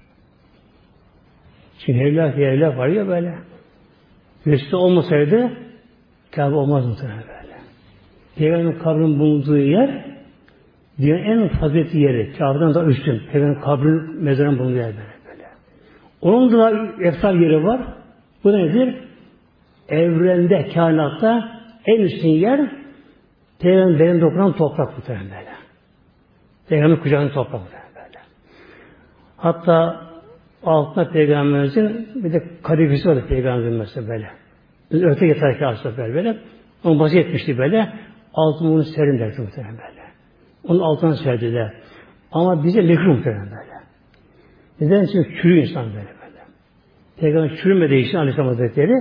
Şimdi evlat evlat var ya böyle. Mescid olmasaydı Kabe olmaz muhtemelen böyle. Peygamberin kabrinin bulunduğu yer dünyanın en faziletli yeri. Kabe'den daha üstün. Peygamberin kabrinin mezarının bulunduğu yer böyle, böyle. Onun da efsal yeri var. Bu nedir? Evrende, kainatta en üstün yer Peygamberin dokunan toprak muhtemelen böyle. Peygamberin kucağının toprak muhtemelen böyle. Hatta altında Peygamberimizin bir de kadifesi vardı Peygamberimizin mesela böyle. Biz örte yatarken aslında böyle böyle. Onu bazı etmişti böyle. Altını bunu serin derdi muhtemelen böyle. Onun altına serdiler. Ama bize mekruh muhtemelen böyle. Neden? Çünkü çürü insan böyle böyle. Peygamber çürümediği için Aleyhisselam Hazretleri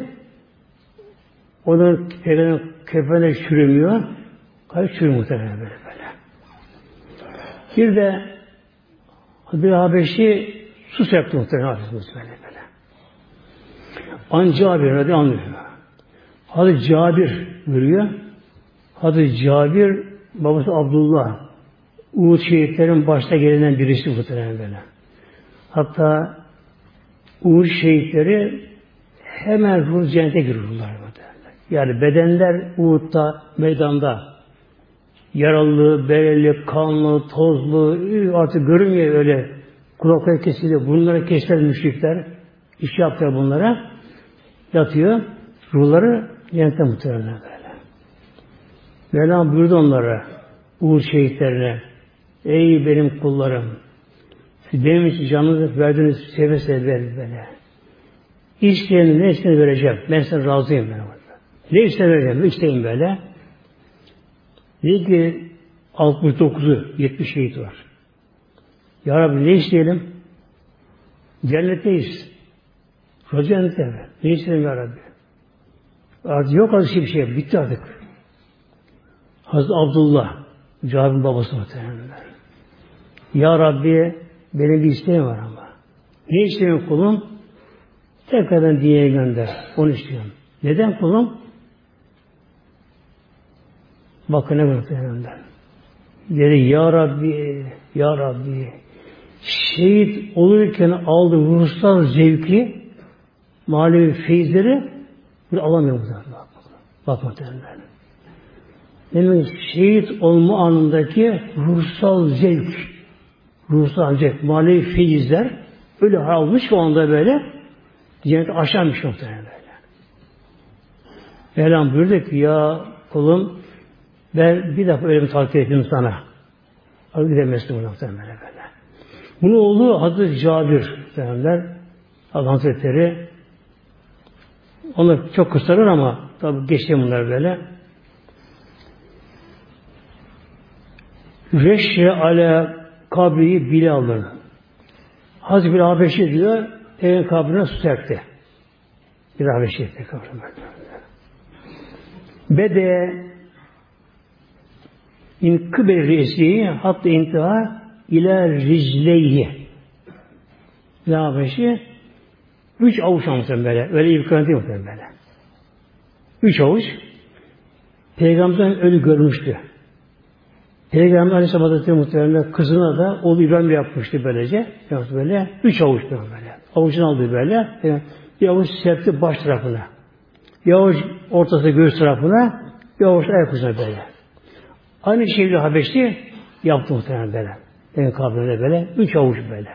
onun Peygamber'in kefene çürümüyor. Kalp çürü muhtemelen böyle böyle. Bir de bir Habeşi sus yaptı muhtemelen böyle böyle. An Cabir hadi anlıyor. Hazreti Cabir buyuruyor. Hazreti Cabir babası Abdullah Uhud şehitlerin başta gelenen birisi muhtemelen böyle. Hatta Uhud şehitleri hemen ruh cennete giriyorlar. Yani bedenler Uhud'da, meydanda yaralı, bereli, kanlı, tozlu artık görünmüyor öyle kulakları kesildi. Bunlara kestiler müşrikler. İş yaptılar bunlara. Yatıyor. Ruhları cennete muhtemelen böyle. Mevlam buyurdu onlara Uhud şehitlerine ey benim kullarım siz benim için canınızı verdiğiniz seve seve verin böyle. İsteyenin ne istediğini vereceğim. Ben size razıyım. Ben orada. Ne istediğini vereceğim. İsteyin böyle. Dedi ki altmış dokuzu yetmiş şehit var. Ya Rabbi ne isteyelim? Cennetteyiz. Cennette. Ne isteyelim Ya Rabbi? Artık yok artık bir şey. Bitti artık. Hazreti Abdullah Cabir'in babası muhtemelen. Ya Rabbi benim bir isteğim var ama. Ne istiyorum kulum? Tekrardan dineye gönder. Onu istiyorum. Neden kulum? Bakın ne muhtemelen. Dedi ya Rabbi, ya Rabbi şehit olurken aldığı ruhsal zevki manevi feyizleri bunu alamıyor muhtemelen. Bak muhtemelen. Demek şehit olma anındaki ruhsal zevk, ruhsal zevk, manevi feyizler öyle almış ki o anda böyle cenneti aşarmış muhtemelen böyle. Mevlam buyurdu ki ya kulum ben bir defa öyle bir takdir ettim sana. Abi gidemezsin bu muhtemelen böyle. Bunun oğlu Hazreti Cabir derler. Allah Hazretleri onu çok kısalır ama tabi geçti bunlar böyle. Reşre ala kabri Bilal'ın. Hazreti Bilal Habeşi diyor, evin kabrine su serpti. Bilal Habeşi etti kabrine. Bede in kıbel reisiyi hatta intiha ila ricleyhi. Bilal Habeşi üç avuç almışlar böyle. Öyle imkanı değil mi böyle? Üç avuç. Peygamber'den ölü görmüştü. Peygamber Aleyhisselam Hazretleri muhtemelen kızına da oğlu İbrahim yapmıştı böylece. Yaptı böyle. Üç avuç böyle. Avucunu aldı böyle. Bir avuç serpti baş tarafına. Bir avuç ortası göğüs tarafına. Bir avuç ayak ucuna böyle. Aynı şeyi Habeşli yaptı muhtemelen böyle. Yani kabrinde böyle. Üç avuç böyle.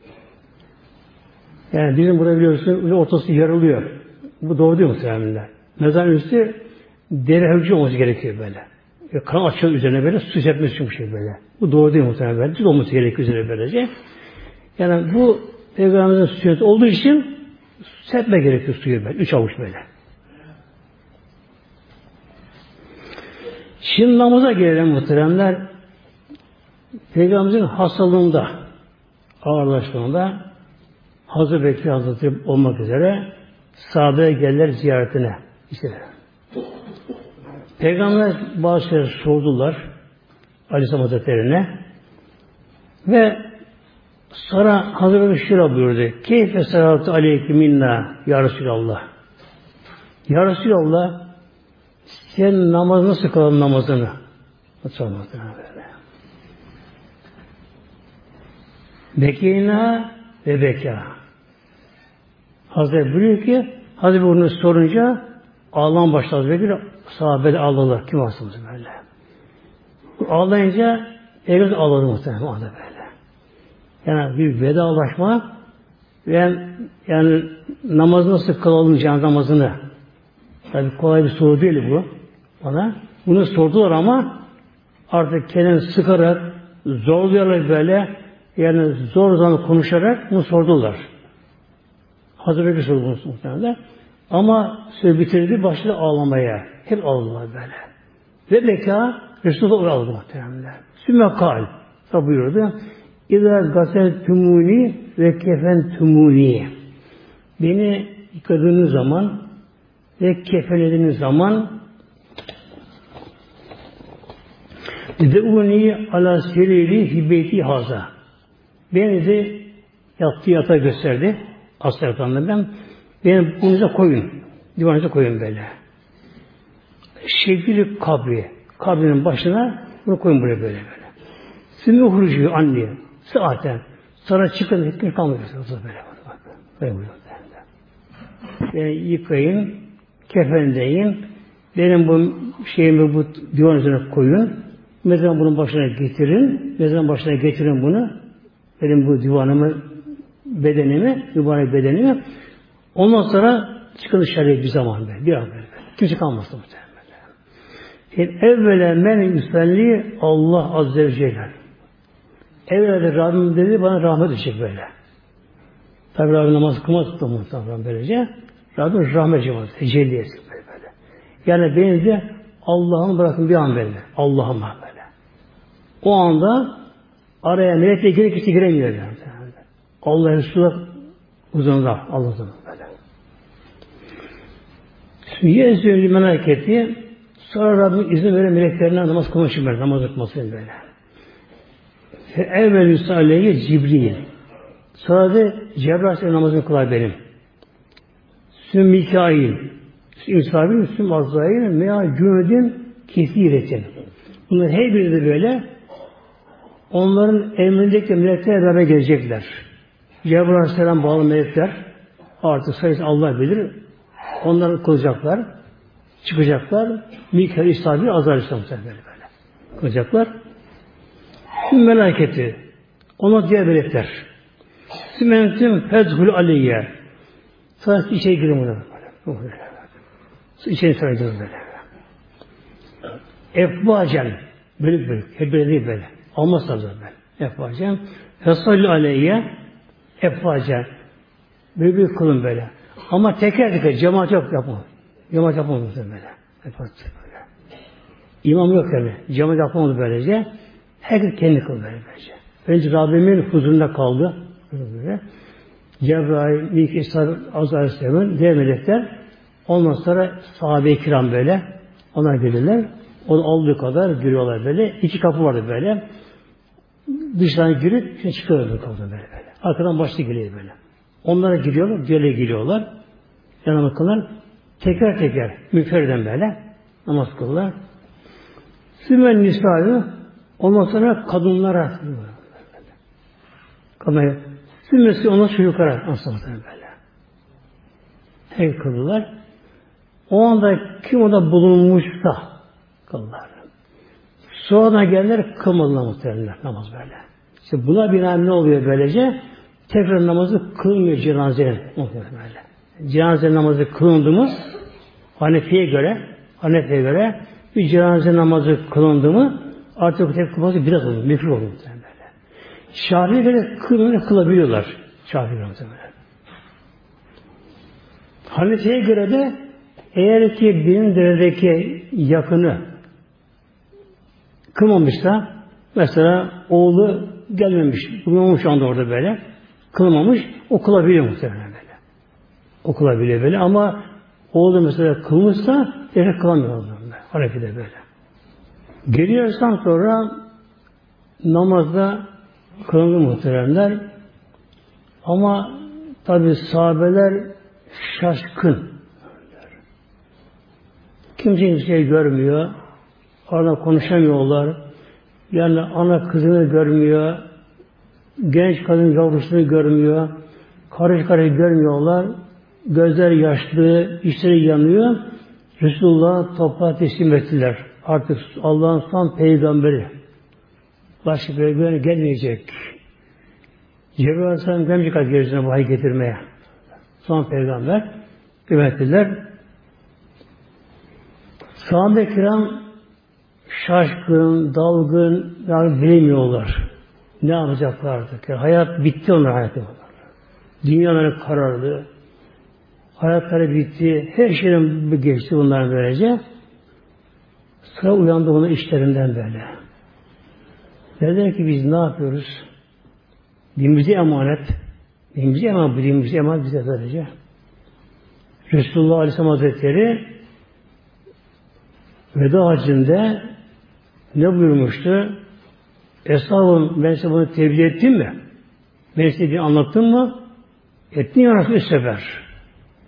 Yani bizim burada biliyorsun ortası yarılıyor. Bu doğru değil muhtemelen. Mezarın üstü deri hırcı olması gerekiyor böyle. Kan açıyor üzerine böyle su serpmesi için bir şey böyle. Bu doğru değil muhtemelen böyle. Düz olması gerekiyor üzerine böylece. Yani bu Peygamberimizin sünneti olduğu için serpme gerekiyor suyu böyle. Üç avuç böyle. Şimdi namaza gelelim muhteremler. Peygamberimizin hastalığında ağırlaştığında Hazreti Bekir Hazretleri olmak üzere sahabeye gelirler ziyaretine. İşte Peygamber bazı şeyler sordular Aleyhisselam Hazretleri'ne ve sonra Hazreti Bekir şöyle buyurdu. Keyfe salatu aleyke minna ya Resulallah. Ya Resulallah sen namaz nasıl kılalım namazını? Sormadı böyle. Bekeyna ve beka. Hazreti buyuruyor ki Hazreti bunu sorunca ağlam başladı. Bekir sahabe de ağladılar. Kim ağlasınız böyle? Ağlayınca Peygamber ağladı muhtemelen o anda böyle. Yani bir vedalaşma ve yani namazı nasıl kılalım cenaze namazını. Tabii kolay bir soru değil bu bana. Bunu sordular ama artık kendini sıkarak zorlayarak böyle yani zor zaman konuşarak bunu sordular. Hazreti Bekir sordu bunu muhtemelen. Ama söz bitirdi başladı ağlamaya. Hep ağladılar böyle. Ve beka Resulullah ağladı muhtemelen. Sümme kal. Tabi buyurdu. İzâ gasel tümûni ve kefen tümûni. Beni yıkadığınız zaman ve kefenlediğiniz zaman Deuni ala serili hibeyti haza. Beni de yattığı yatağa gösterdi. Aslı yatağında ben Benim bunuza koyun. Divanınıza koyun böyle. Şekli kabri. Kabrinin başına bunu koyun buraya böyle böyle. Sümme hurucu anne. Zaten. Sonra çıkın. Hiçbir kalmıyor. Böyle böyle. Böyle. Beni yıkayın. Kefenleyin. Benim bu şeyimi bu divan üzerine koyun. Mezarın bunun başına getirin. Mezarın başına getirin bunu. Benim bu divanımı, bedenimi, divanı bedenimi. Ondan sonra çıkın dışarıya bir zaman böyle. Bir an böyle. Kimse kalmasın muhtemelen. Yani evvela men üsvenliği Allah Azze ve Celle. Evvela de Rabbim dedi bana rahmet edecek böyle. Tabi Rabbim namaz kılmaz tuttu muhtemelen böylece. Rabbim rahmet edecek. Tecelli etsin böyle böyle. Yani benim de Allah'ımı bırakın bir an böyle. Allah'ıma böyle. O anda araya melekle girip kimse giremiyor yani. Allah Resulü uzunlar. Allah uzunlar böyle. Şimdi Yezü'lü meleketi sonra Rabbim izin verir meleklerine namaz kılmak için böyle. Namaz kılmasın böyle. Fe evvelü salihye Cibril. Sonra da Cebrail namazını kılar benim. Süm Mikail. İnsabil, Süm Azrail, Mea Cünedin Kesiretin. Bunlar her biri de böyle onların emrindeki melekler beraber gelecekler. Cebrail Aleyhisselam bağlı melekler artık sayısı Allah bilir. Onları kılacaklar. Çıkacaklar. Mikail, İsrail, Azrail Aleyhisselam böyle böyle. Kılacaklar. Tüm meleketi ona diğer melekler. Sümenetüm fedzhul aleyye. Sonra içeri girin buna. İçeri sonra girin böyle. Efvacen. Bölük bölük. Hep böyle değil böyle. Almaz lazım böyle. Efvacen. Fesalli aleyye. Efvacen. Bölük bölük kılın böyle. Ama teker teker cemaat yok yapma. Cemaat yapmadı böyle. Efvacen böyle. İmam yok yani. Cemaat yapmadı böylece. Herkes kendi kıldı böylece. Önce Rabbimin huzurunda kaldı. Böyle. Cebrail, Mikail, İsrail, Azrail Aleyhisselam'ın diğer melekler. Ondan sonra sahabe-i kiram böyle. Onlar gelirler. Onu aldığı kadar giriyorlar böyle. İki kapı vardı böyle. Dıştan girip çıkıyorlar kapıdan böyle böyle. Arkadan başlı geliyor böyle. Onlara giriyorlar, diğerleri giriyorlar. Yanıma kılar. Tekrar tekrar müferden böyle namaz kılırlar. Sümen nisa'yı ondan sonra kadınlara kadınlara sümmesi ondan çocuklara aslında böyle. Her kılırlar. O anda kim orada bulunmuşsa kılırlar. Sonradan gelirler kılmadılar muhtemelen namaz böyle. İşte buna binaen ne oluyor böylece? Tekrar namazı kılmıyor cenazenin muhtemelen böyle. Cenaze namazı kılındı mı Hanefi'ye göre Hanefi'ye göre bir cenaze namazı kılındı mı artık o tek kılması biraz olur. Mekruh olur muhtemelen böyle. Şafii'ye göre kılını kılabiliyorlar. Şafii'ye muhtemelen. Hanefi'ye göre de eğer ki benim derecedeki yakını kılmamışsa mesela oğlu gelmemiş, bulunmamış şu anda orada böyle kılmamış, o kılabiliyor muhtemelen böyle. O kılabiliyor böyle ama oğlu mesela kılmışsa direkt kılamıyor. Hanefi'de böyle. Geliyorsan sonra namazda kılındı muhteremler ama tabi sahabeler şaşkın. Kimse hiçbir şey görmüyor. Arada konuşamıyorlar. Yani ana kızını görmüyor. Genç kadın yavrusunu görmüyor. Karış karış görmüyorlar. Gözler yaşlı, içleri yanıyor. Resulullah toprağa teslim ettiler. Artık Allah'ın son peygamberi. Başka peygamber gelmeyecek. Cebrail Aleyhisselam gelmeyecek artık yeryüzüne vahiy getirmeye. Son peygamber ettiler. Sahabe-i kiram şaşkın, dalgın, yani bilemiyorlar. Ne yapacaklardı? Yani hayat bitti onlar hayatı. Dünyaları karardı. Hayatları bitti. Her şeyden geçti bunların böylece. Sıra uyandı onun işlerinden böyle. Dediler ki biz ne yapıyoruz? Dinimize emanet. Dinimize emanet, dinimize emanet bize böylece. Resulullah Aleyhisselam Hazretleri veda hacinde ne buyurmuştu? Eshabım ben size bunu tebliğ ettim mi? Ben size anlattım mı? Ettin ya Resulü sefer.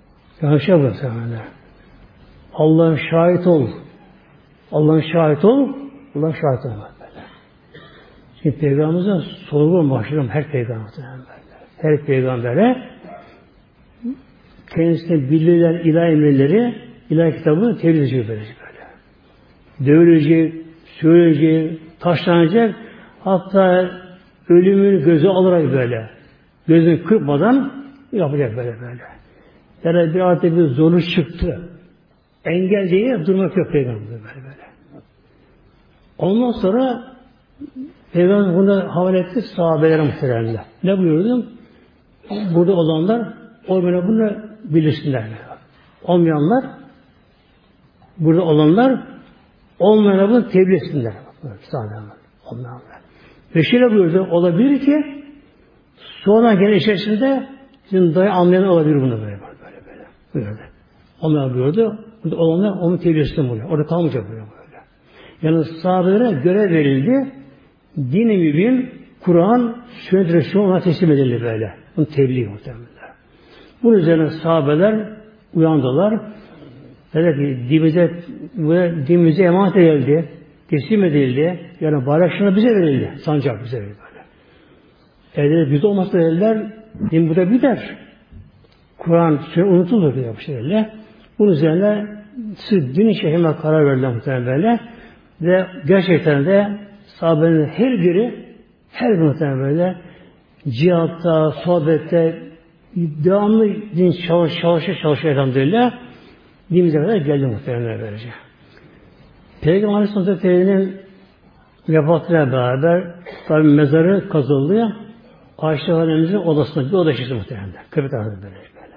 Yaşa bu seferler. Allah'ın şahit ol. Allah'ın şahit ol. Allah'ın şahit ol. Böyle. Şimdi Peygamberimizden sorgu başlayalım her peygamber. Her peygambere kendisine bildirilen ilahi emirleri, ilahi kitabı tebliğ edecek böyle. Dövülecek, söyleyecek, taşlanacak, hatta ölümünü göze alarak böyle, gözünü kırpmadan yapacak böyle böyle. Yani bir artık bir zorluk çıktı. Engel diye durmak yok Peygamber böyle böyle. Ondan sonra Peygamber bunu havale etti sahabelere muhteremler. Ne buyurdu? Burada olanlar olmayan bunu bilirsinler. Olmayanlar burada olanlar olmayan bunu tebliğ etsinler. Olmayanlar. Ve şöyle buyurdu, olabilir ki sonra gene içerisinde sizin dayı anlayan olabilir bunu böyle böyle böyle. Buyurdu. Onlar buyurdu. Burada olanlar onu tebliğ etsin bunu. Orada kalmayacak böyle böyle. Yani sahabelere görev verildi. Din-i mübin, Kur'an, sünnet Resulü ona teslim edildi böyle. Bunu tebliğ muhtemelen. Bunun üzerine sahabeler uyandılar. Dedi ki dinimize, dinimize emanet edildi, teslim edildi. Yani bayrakşına bize verildi. Sancak bize verildi böyle. Eğer biz olmazsa dediler, din burada biter. Kur'an sünnet unutulur diye yapmışlar. Bunun üzerine siz din şehrine karar verdiler muhtemelen böyle. Ve gerçekten de sahabenin her biri, her bir muhtemelen böyle cihatta, sohbette devamlı din çalış, çalışır çalışır elhamdülillah dinimize kadar geldi muhtemelen böylece. Peygamber Aleyhisselatü Vesselam'ın vefatıyla beraber tabi mezarı kazıldı. Ayşe Validemizin odasında bir oda çıktı muhtemelen. Kırk tane böyle böyle.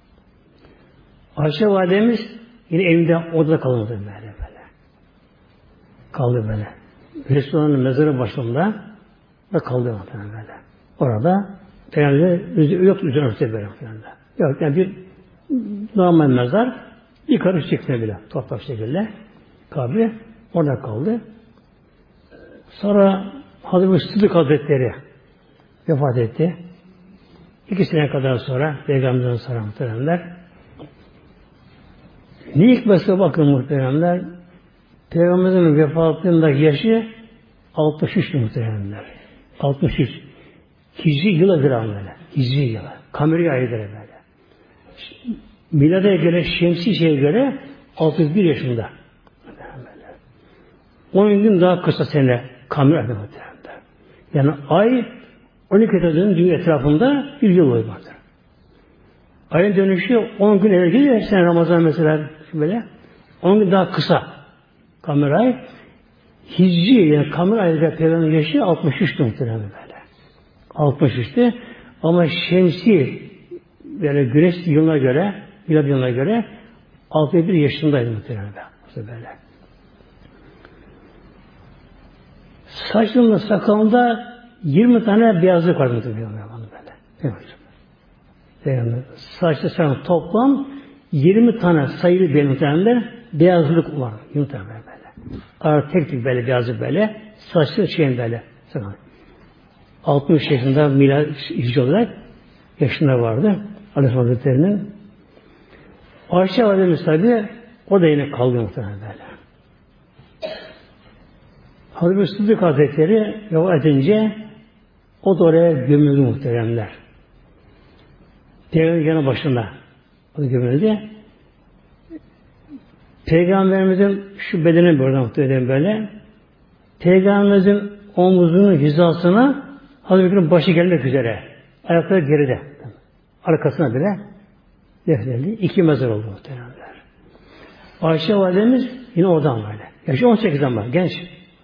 Ayşe Validemiz yine evinde odada kaldı böyle böyle. Kaldı böyle. Resulullah'ın mezarı başında ve kaldı muhtemelen böyle. Orada Peygamber yok üzerine örtüyor böyle muhtemelen. Yok yani bir normal mezar bir karış çıktı bile. Toprak şekilde. Kabri orada kaldı. Sonra Hazreti Sıddık Hazretleri vefat etti. İki sene kadar sonra Peygamber'den sonra muhteremler. Ne hikmetse bakın muhteremler. Peygamberimizin vefatındaki yaşı altmış üç muhteremler. altmış üç. Hicri yıla göre böyle. Hicri yıla. Kameri ayı göre böyle. Milada göre, şemsi şeye göre altı yüz bir yaşında. on gün daha kısa sene kamera ayı muhteremler. Yani ay on iki dönüm dünya etrafında bir yıl boyu vardır. Ayın dönüşü on gün evvel geliyor. Sen Ramazan mesela böyle. on gün daha kısa kamera ay. Hicri yani kamera ayında Peygamber'in yaşı altmış üçtü muhtemelen böyle. altmış üçtü. Ama şemsi böyle güneş yılına göre, milad yılına göre altı yüz bir yaşındaydı muhtemelen böyle. Saçında sakalında yirmi tane beyazlık vardı muhtemelen böyle. Peygamber saçta sakalında toplam yirmi tane sayılı belirtilenler beyazlık var. yirmi tane böyle. Ara tek tek böyle beyazlık böyle. Saçlı şeyin böyle. altmış yaşında milad hicri olarak yaşında vardı. Aleyhisselam Hazretleri'nin. Ayşe Validemiz tabi o da yine kaldı muhtemelen böyle. Hazreti Sıddık Hazretleri vefat edince o da oraya gömüldü muhteremler. Peygamberin yanı başında o da gömüldü. Peygamberimizin şu bedeni burada muhtemelen böyle. Peygamberimizin omuzunun hizasına Hazreti Bekir'in başı gelmek üzere. Ayakları geride. Arkasına bile defnedildi. İki mezar oldu muhtemelenler. Ayşe Validemiz yine oradan böyle. Yaşı on sekizden var. Genç.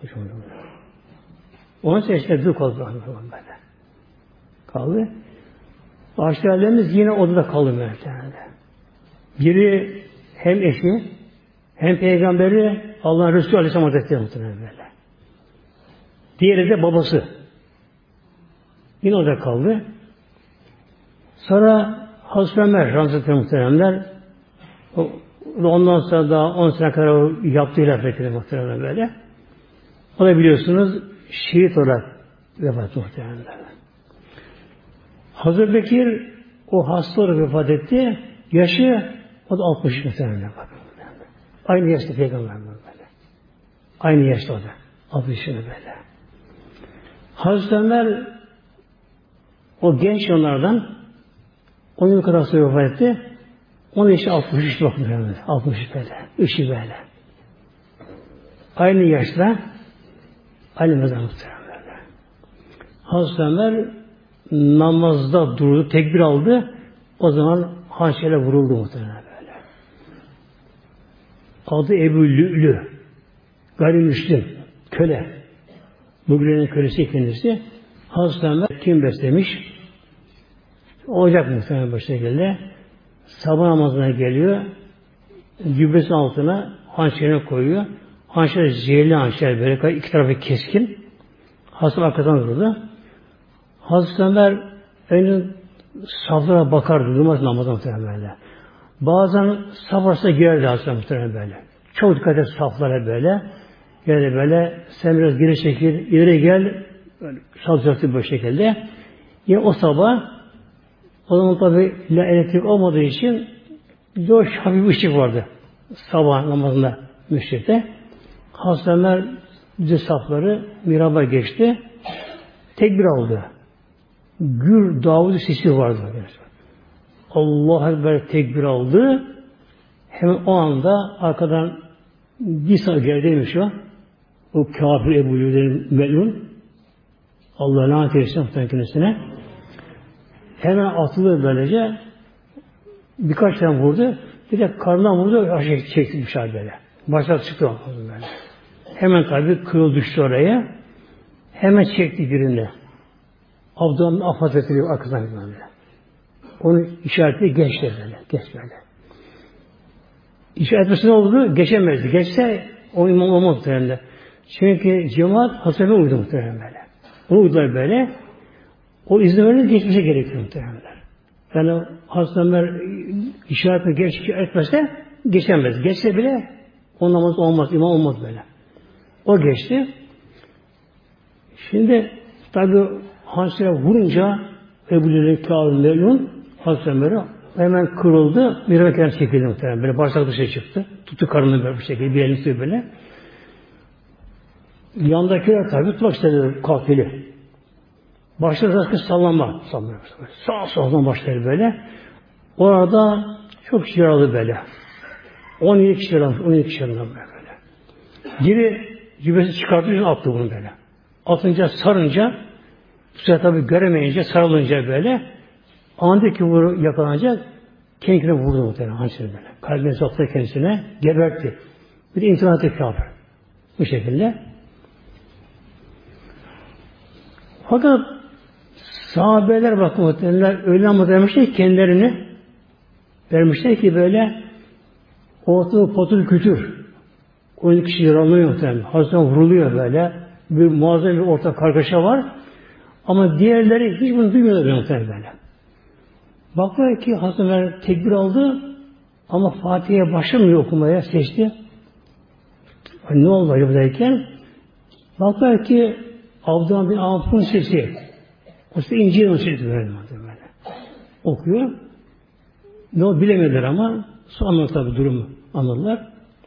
on sekizde büyük oldu böyle. Kaldı. Ayşe Validemiz yine odada kaldı muhtemelen. Biri hem eşi hem peygamberi Allah'ın Resulü Aleyhisselam Hazretleri muhtemelen böyle. Diğeri de babası. Yine orada kaldı. Sonra Hazreti Ömer Hazretleri muhteremler ondan sonra daha on sene kadar yaptığı hilafetleri muhteremler böyle. O da biliyorsunuz şehit olarak vefat muhteremler. Hazreti Bekir o hasta olarak vefat etti. Yaşı O da altmış muhtemelen bakın. Aynı yaşta peygamber böyle. Aynı yaşta o da. altmış yaşında böyle. Hazreti Ömer o genç onlardan on yıl kadar sonra vefat etti. Onun yaşı altmış üç bakın. altmış üç böyle. Üçü böyle. Aynı yaşta aynı mezar muhtemelen böyle. Hazreti Ömer namazda durdu, tekbir aldı. O zaman hançerle vuruldu muhtemelen böyle. Adı Ebu Lü'lü. Gayrimüslim. Köle. Mübrenin kölesi kendisi. Hazreti Ömer kim beslemiş? Ocak muhtemelen bu şekilde. Sabah namazına geliyor. Cübbesinin altına hançerini koyuyor. Hançer zehirli hançer böyle iki tarafı keskin. Hazreti arkadan vurdu. Hazreti Ömer önce saflara bakardı. Durmaz namazda muhtemelen böyle. Bazen saf arasına girerdi Hazreti muhtemelen böyle. Çok dikkat et saflara böyle. Yani böyle sen biraz geri çekil, ileri gel. Salacaktı bu şekilde. Yine o sabah o zaman tabi elektrik olmadığı için loş hafif ışık vardı. Sabah namazında müşrikte. Hazreti Ömer bize safları miraba geçti. Tekbir aldı. Gür Davud sesi vardı. Allah Ekber tekbir aldı. Hemen o anda arkadan bir sağ gerideymiş o. O kafir Ebu Lü'den melun. Allah lanet eylesin kendisine. Hemen atıldı böylece. Birkaç tane vurdu. Bir de karnından vurdu. Aşağı çekti dışarı böyle. Başlar çıktı böyle. Hemen tabi kıl düştü oraya. Hemen çekti birini. Abdülhamid affat ettiriyor arkasından böyle. Onu işareti geçti böyle. Geç böyle. İşaret etmesi ne oldu? Geçemezdi. Geçse o imam olmaz muhtemelen. Çünkü cemaat hasebe uydu muhtemelen böyle. Onu uydular böyle. O izin verir geçmesi gerekiyor muhtemelen. Yani Hazreti Ömer işaretini geç etmezse geçemez. Geçse bile o namaz olmaz, imam olmaz böyle. O geçti. Şimdi tabi Hazreti Ömer vurunca Ebu Lü'lü Kâb-ı Melûn Hazreti Ömer'e hemen kırıldı. Bir mekan çekildi muhtemelen. Böyle bağırsak dışarı çıktı. Tuttu karnını böyle bir şekilde. Bir elini tutuyor böyle. Yandakiler tabi tutmak istedi kafili. Başladı zaten sallama. Sallama. Sağ soldan başladı böyle. Orada çok kişi yaralı böyle. on yedi kişi yaralı. on yedi kişi yaralı böyle. Biri cübbesi çıkartınca attı bunu böyle. Atınca sarınca bu sefer tabi göremeyince sarılınca böyle andaki vuru yakalanacak kendine vurdu muhtemelen hançeri böyle. Kalbine soktu kendisine gebertti. Bir de intihar etti kafir. Bu şekilde. Fakat sahabeler bakın muhtemelen öyle ama demişler ki kendilerini vermişler ki böyle ortalığı potul kütür. on iki kişi yaralanıyor muhtemelen. Hazreti vuruluyor böyle. Bir muazzam bir orta kargaşa var. Ama diğerleri hiç bunu duymuyorlar muhtemelen böyle. Bakıyor ki Hazreti Ömer tekbir aldı ama Fatiha'ya başlamıyor okumaya seçti. Ne oldu acaba bakıyor ki Abdülhamid bin Avf'ın sesi. O sesi İncil'in sesi böyle. Okuyor. Ne o bilemediler ama sonra tabi durumu anladılar.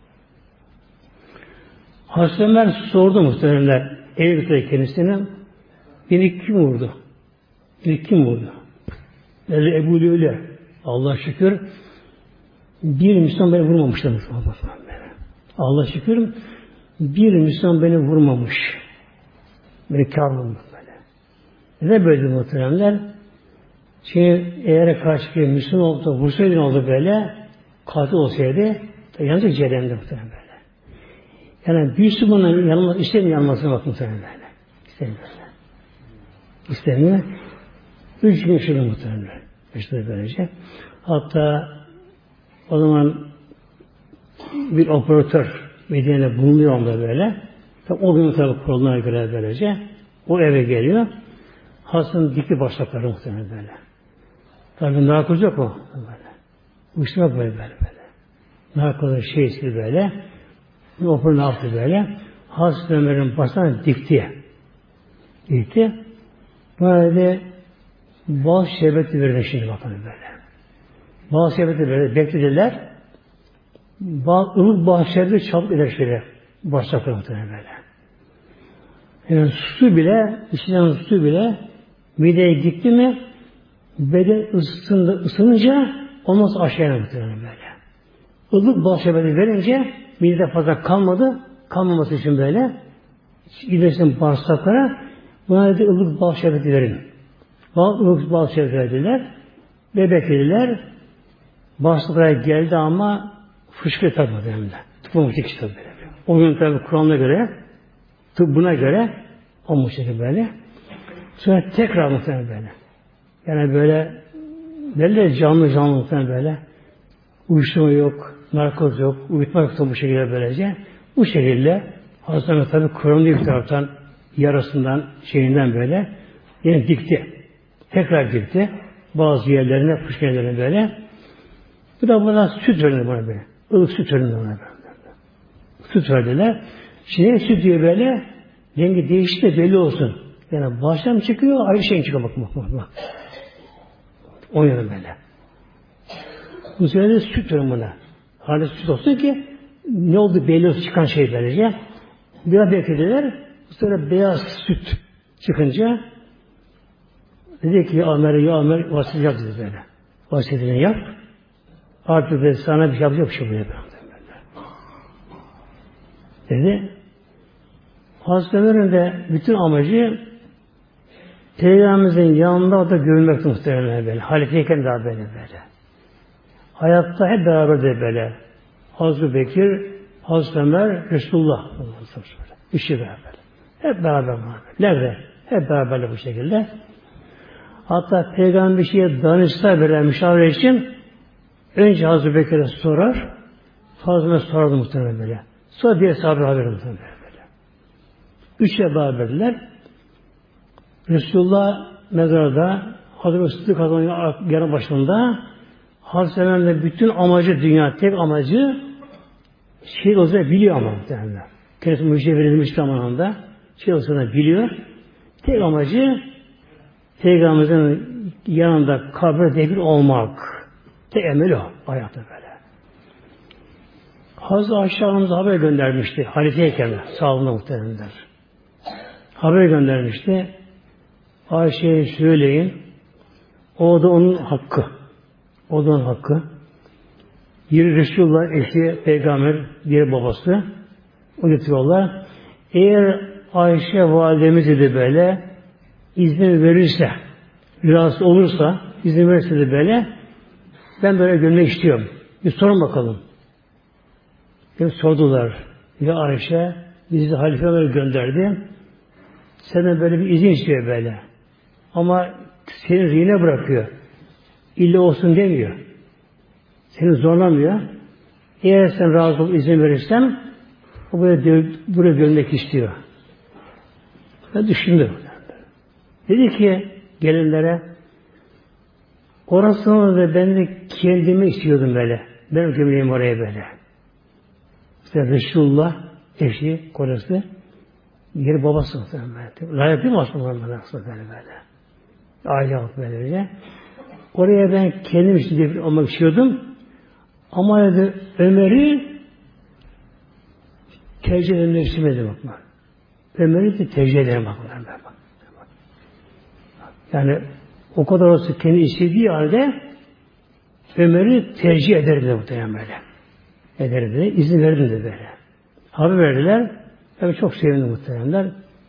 Hazreti Ömer sordu muhtemelen eve götürdü kendisine. Beni kim vurdu? Beni kim vurdu? Dedi Ebu Lü'lü. Allah şükür bir Müslüman beni vurmamıştı. Allah şükür bir Müslüman beni vurmamış. Beni kârlamış böyle. Ne böyle muhteremler? Şimdi eğer karşı bir Müslüman oldu, vursaydı oldu böyle, katil olsaydı, yalnız cehennemde muhterem böyle. Yani bir Müslümanın yanılması, istemiyor yanılmasına bak muhterem böyle. İstemiyor. İstemiyor. Üç gün şurada muhteremler. İşte böylece. Hatta o zaman bir operatör Medine'de bulunuyor onda böyle. Tabi o gün tabi kuralına göre böylece. O eve geliyor. Hastanın dikli başlıkları muhtemelen böyle. Tabi narkoz yok o. Böyle. Uyuşturma böyle böyle böyle. Narkozun şeysi böyle. Bir operatör ne yaptı böyle. Hazreti Ömer'in başına dikti. Dikti. Böyle bal şerbeti verin şimdi bakın böyle. Bal şerbeti böyle beklediler. Bazı ılık bahçelerde çabuk eder şöyle. Bağırsakları muhtemelen böyle. Yani su bile, içilen su bile mideye gitti mi beden ısındı, ısınınca olmaz aşağıya muhtemelen böyle. Ilık bahçeleri verince midede fazla kalmadı. Kalmaması için böyle ilerlesin bağırsaklara buna dedi ılık bal şerbeti verin. Bal, ılık bal şerbeti verdiler. Bebek yediler. Bağırsaklara geldi ama fışkı takmadı hem de. Tıpkı işte böyle. O gün tabi Kur'an'a göre tıbbına göre olmuş şekilde böyle. Sonra tekrar muhtemelen böyle. Yani böyle böyle canlı canlı muhtemelen böyle. Uyuşturma yok, narkoz yok, uyutma yok bu şekilde böylece. Bu şekilde hastanın tabi Kur'an'da bir taraftan yarasından, şeyinden böyle yine dikti. Tekrar dikti. Bazı yerlerine, fışkı yerlerine böyle. Bu da buna süt verildi buna böyle. Ilık süt verildi buna böyle. Süt verdiler. Şimdi süt diye böyle rengi değişti de belli olsun. Yani baştan çıkıyor, ayrı şey çıkıyor bak bak bak. bak. O yana böyle. Bu sefer süt verin buna. Hadi süt olsun ki ne oldu belli olsun çıkan şey böylece. Biraz beklediler. Bu sefer beyaz süt çıkınca dedi ki ya Ömer, ya Ömer vasiyet yap dedi böyle. Vasiyetini yap. Artık dedi sana bir şey yapacak bir şey böyle. Dedi. Hazretlerin de bütün amacı Peygamberimizin yanında da görülmekte muhtemelen böyle. Halifeyken daha böyle böyle. Hayatta hep beraber de böyle. Hazreti Bekir, Hazreti Ömer, Resulullah. Üçü beraber. Hep beraber. Nerede? Hep beraber bu şekilde. Hatta Peygamber bir şeye danışsa böyle müşavire için önce Hazreti Bekir'e sorar. Hazreti Ömer sorardı muhtemelen böyle. Sonra diğer sahabe haber muhtemelen böyle. Üçle beraberdiler. Resulullah mezarda Hazreti Sıddık Hazretleri'nin yanı başında Hazreti Ömer'le bütün amacı dünya, tek amacı şehit olsa biliyor ama muhtemelen. Kendisi müjde verilmiş zamanında şehit olsa biliyor. Tek amacı Peygamberimizin yanında kabir devir olmak. Tek emeli o hayatta böyle. Hazreti Ayşe Hanım'ıza haber göndermişti. Halifeyken sağlığında muhtemelenler. Haber göndermişti. Ayşe'ye söyleyin. O da onun hakkı. O da onun hakkı. Biri Resulullah, eşi, peygamber, diğeri babası. O getiriyorlar. Eğer Ayşe validemiz de böyle izin verirse, rahatsız olursa, izin verirse de böyle ben böyle görmek istiyorum. Bir sorun bakalım. Bir sordular. Ya Ayşe bizi Halife Ömer gönderdi. Senden böyle bir izin istiyor böyle. Ama seni rihine bırakıyor. İlle olsun demiyor. Seni zorlamıyor. Eğer sen razı olup izin verirsen o buraya, buraya görmek istiyor. Ben düşündüm. Dedi ki gelinlere orasını da ben de kendimi istiyordum böyle. Ben gömleğim oraya böyle. İşte Resulullah eşi, kocası yeri babası böyle. Layık değil mi aslında böyle böyle. Aile halk böylece. Oraya ben kendim için olmak istiyordum. Ama dedi Ömer'i tercih edilmek istemedim bakma. Ömer'i de tercih ederim bakma. Yani o kadar olsa kendi istediği halde Ömer'i tercih ederdi muhtemelen böyle. Ederdi. İzin verdim de böyle. Haber verdiler. Tabii çok sevindim muhtemelenler.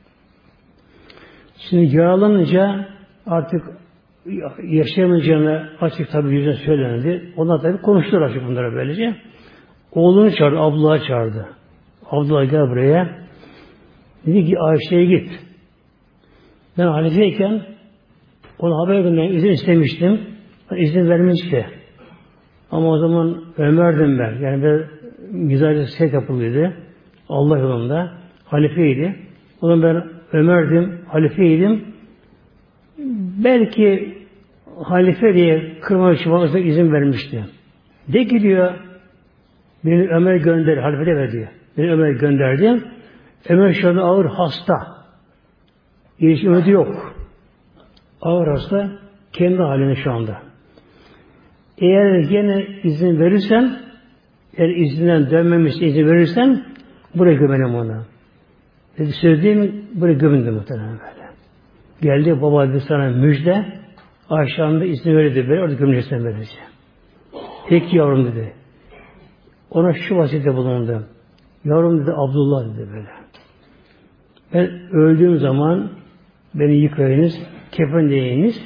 Şimdi yaralanınca artık yaşayamayacağını açık tabii yüzüne söylendi. Onlar tabii konuştular açık bunlara böylece. Oğlunu çağırdı, Abdullah'ı çağırdı. Abdullah gel buraya. Dedi ki Ayşe'ye git. Ben halifeyken ona haber göndermek izin istemiştim. İzin vermişti. Ama o zaman Ömer'dim ben. Yani ben güzelce şey yapılıydı. Allah yolunda. Halifeydi. O zaman ben Ömer'dim, halifeydim. Belki halife diye kırmak için bana izin vermişti. De ki diyor, beni Ömer gönder, halife de ver diyor. Beni Ömer gönderdi. Ömer şu anda ağır hasta. İlişki ümidi yok. Ağır hasta, kendi halinde şu anda. Eğer yine izin verirsen, eğer izinden dönmemişse izin verirsen buraya gömelim onu. Dedi söylediğim buraya gömündü muhtemelen böyle. Geldi baba dedi sana müjde. Ayşe'nin izin verildi. Böyle orada gömüleceksin böylece. Peki yavrum dedi. Ona şu vasiyette bulundu. Yavrum dedi Abdullah dedi böyle. Ben öldüğüm zaman beni yıkayınız, kefen deyiniz.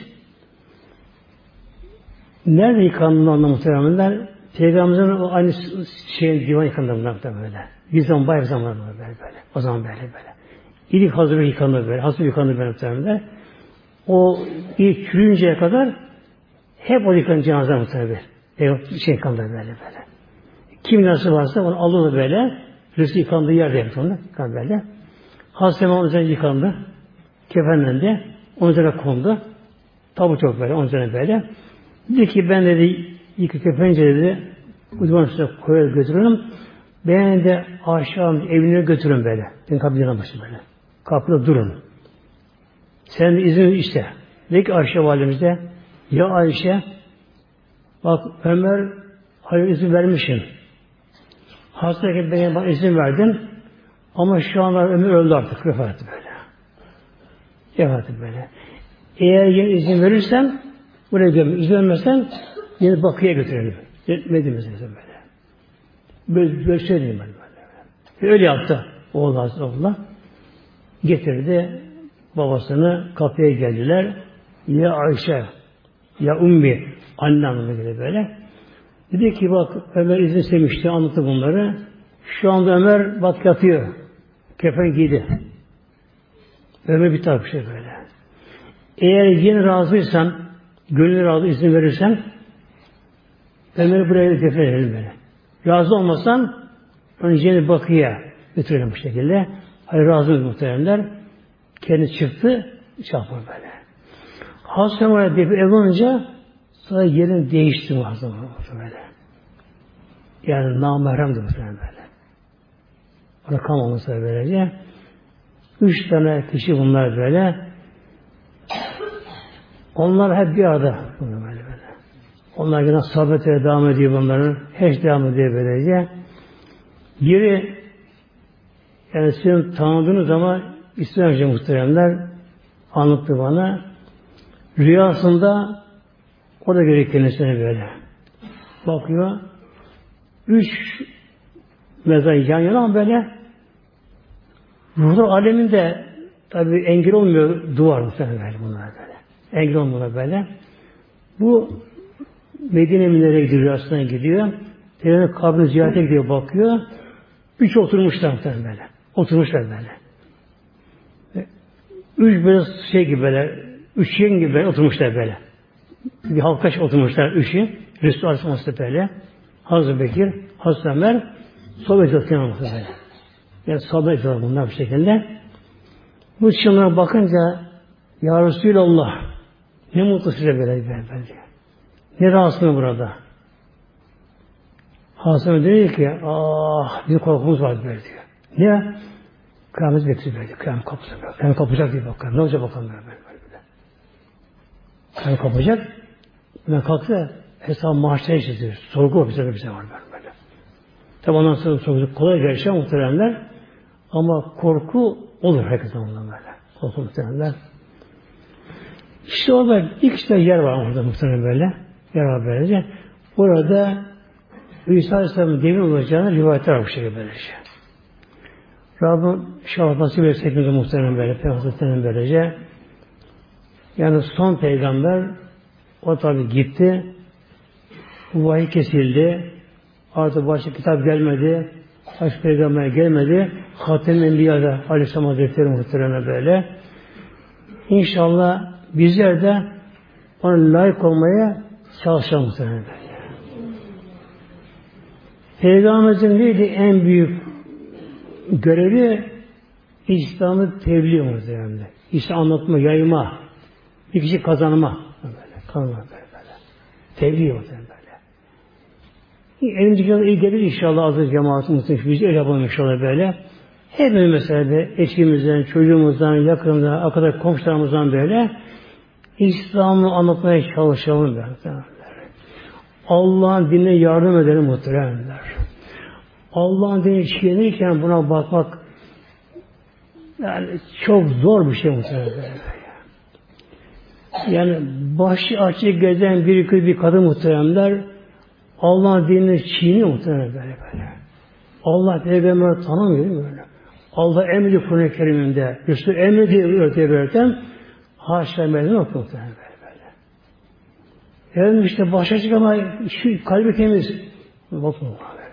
Nerede yıkandığını anlamışlar. Peygamberimizin o aynı şeyin divan yıkandığından da böyle. Bir zaman bayağı zaman böyle böyle. O zaman böyle böyle. İlk hazır yıkandı böyle. Hazır yıkandı böyle muhtemelen. O ilk çürüyünceye kadar hep o yıkandı cenaze muhtemelen. Bir şey yıkandı böyle böyle. Kim nasıl varsa onu alırdı böyle. Rüzgâr yıkandığı yerde yaptı onu. Yıkandı böyle. Hazreti Eman üzerine yıkandı. Kefenlendi. Onun üzerine kondu. Tabu çok böyle. Onun üzerine böyle. Dedi ki ben dedi yıkı kefenince dedi uzman üstüne koyar götürürüm. Beni de aşağı evine götürün böyle. Ben kapıdan başım böyle. Kapıda durun. Sen de izin iste. Dedi ki Ayşe validemize ya Ayşe bak Ömer hayır izin vermişim. Hastayken ben bana izin verdin ama şu anda Ömer öldü artık. Vefat etti böyle. Vefat etti böyle. Eğer yine izin verirsen buraya gömür. İzin vermezsen yine Bakı'ya götürelim. Medine'ye böyle. Böyle, böyle söyleyeyim ben böyle. Öyle yaptı oğul Hazretullah. Getirdi babasını kapıya geldiler. Ya Ayşe, ya Ummi, anne anlamına göre böyle. Dedi ki bak Ömer izin istemişti, anlattı bunları. Şu anda Ömer bak yatıyor. Kefen giydi. Ömer bir taraf şey böyle. Eğer yine razıysan, gönlü razı izin verirsen Ömer'i buraya defne edelim böyle. Razı olmasan onu yine Bakı'ya götürelim bu şekilde. Hayır razı olmadı muhtemelenler. Kendi çıktı, çarpır böyle. Hazreti Ömer'e defne evlenince sonra yerini değişti Hazreti Ömer'e. Yani namahremdi muhtemelen böyle. Ona kalmaması böylece. Üç tane kişi bunlar böyle. Onlar hep bir arada. Böyle böyle. Onlar yine sohbete devam ediyor bunların. Hiç devam ediyor böylece. Biri yani sizin tanıdığınız ama İslamcı muhteremler anlattı bana. Rüyasında o da görüyor kendisine böyle. Bakıyor. Üç mezar yan yana böyle. Ruhlar aleminde tabi engel olmuyor duvar muhtemelen böyle bunlar böyle. Engel olmuyor böyle. Bu Medine Münevvere'ye gidiyor, rüyasına gidiyor. Peygamber kabrini ziyarete gidiyor, bakıyor. Üç oturmuşlar muhtemelen böyle. Oturmuşlar böyle. Üç böyle şey gibi böyle, üçgen gibi böyle oturmuşlar böyle. Bir halkaş oturmuşlar üçü. Resul Aleyhisselam böyle. Hazreti Bekir, Hazreti Ömer, sohbet ediyorlar böyle. Yani sohbet ediyorlar bunlar bu şekilde. Bu çınlara bakınca Ya Resulallah ne mutlu size böyle böyle diyor. Ne rahatsızlığı burada? Hazreti diyor ki ah bir korkumuz var böyle diyor. Niye? Kıyamet bekliyor böyle. Kıyamet kapısı böyle. Kıyamet kapacak diye bakalım. Ne olacak bakalım böyle böyle böyle. Kıyamet kapacak. Ben kalktı hesap mahşere çiziyor. Sorgu ofisinde bir şey var böyle böyle. Tabi ondan sonra sorgu kolay gerçekten muhteremler. Ama korku olur herkesten ondan böyle. Korku muhteremler. İşte orada bir kişide yer var orada muhtemelen böyle. Yer var böylece. Orada İsa Aleyhisselam'ın devir olacağını rivayetler var bu şekilde böylece. Rabbim şahit nasip etse hepimize muhtemelen böyle. Peygamber'in böylece. Yani son peygamber o tabi gitti. Bu vahiy kesildi. Artık başka kitap gelmedi. Başka peygamber gelmedi. Hatem-i Enbiya'da Aleyhisselam Hazretleri muhtemelen böyle. İnşallah bizler de ona layık olmaya çalışalım muhtemelen. Peygamberimizin neydi en büyük görevi? İslam'ı tebliğ muhtemelen. İslam anlatma, yayma, bir kişi kazanma. Böyle, kazanma böyle, böyle. Tebliğ muhtemelen böyle. Elimizde iyi gelir inşallah azı cemaatı muhtemelen. Biz öyle yapalım inşallah böyle. Hepimiz mesela de eşimizden, çocuğumuzdan, yakınımızdan, arkadaş komşularımızdan böyle İslam'ı anlatmaya çalışalım. Allah'ın dinine yardım edelim muhteremler. Allah'ın dini çiğnenirken buna bakmak yani çok zor bir şey muhtemelen. Yani başı açık gezen bir kız bir kadın muhteremler Allah'ın dinini çiğniyor muhtemelen böyle böyle. Allah Peygamber'i tanımıyor değil mi böyle? Allah emri Kur'an-ı Kerim'inde, Resul emri diye örtüye verirken haşa mezun okuyor muhtemelen böyle böyle. Yani işte başı açık ama şu kalbi temiz. Bakın böyle.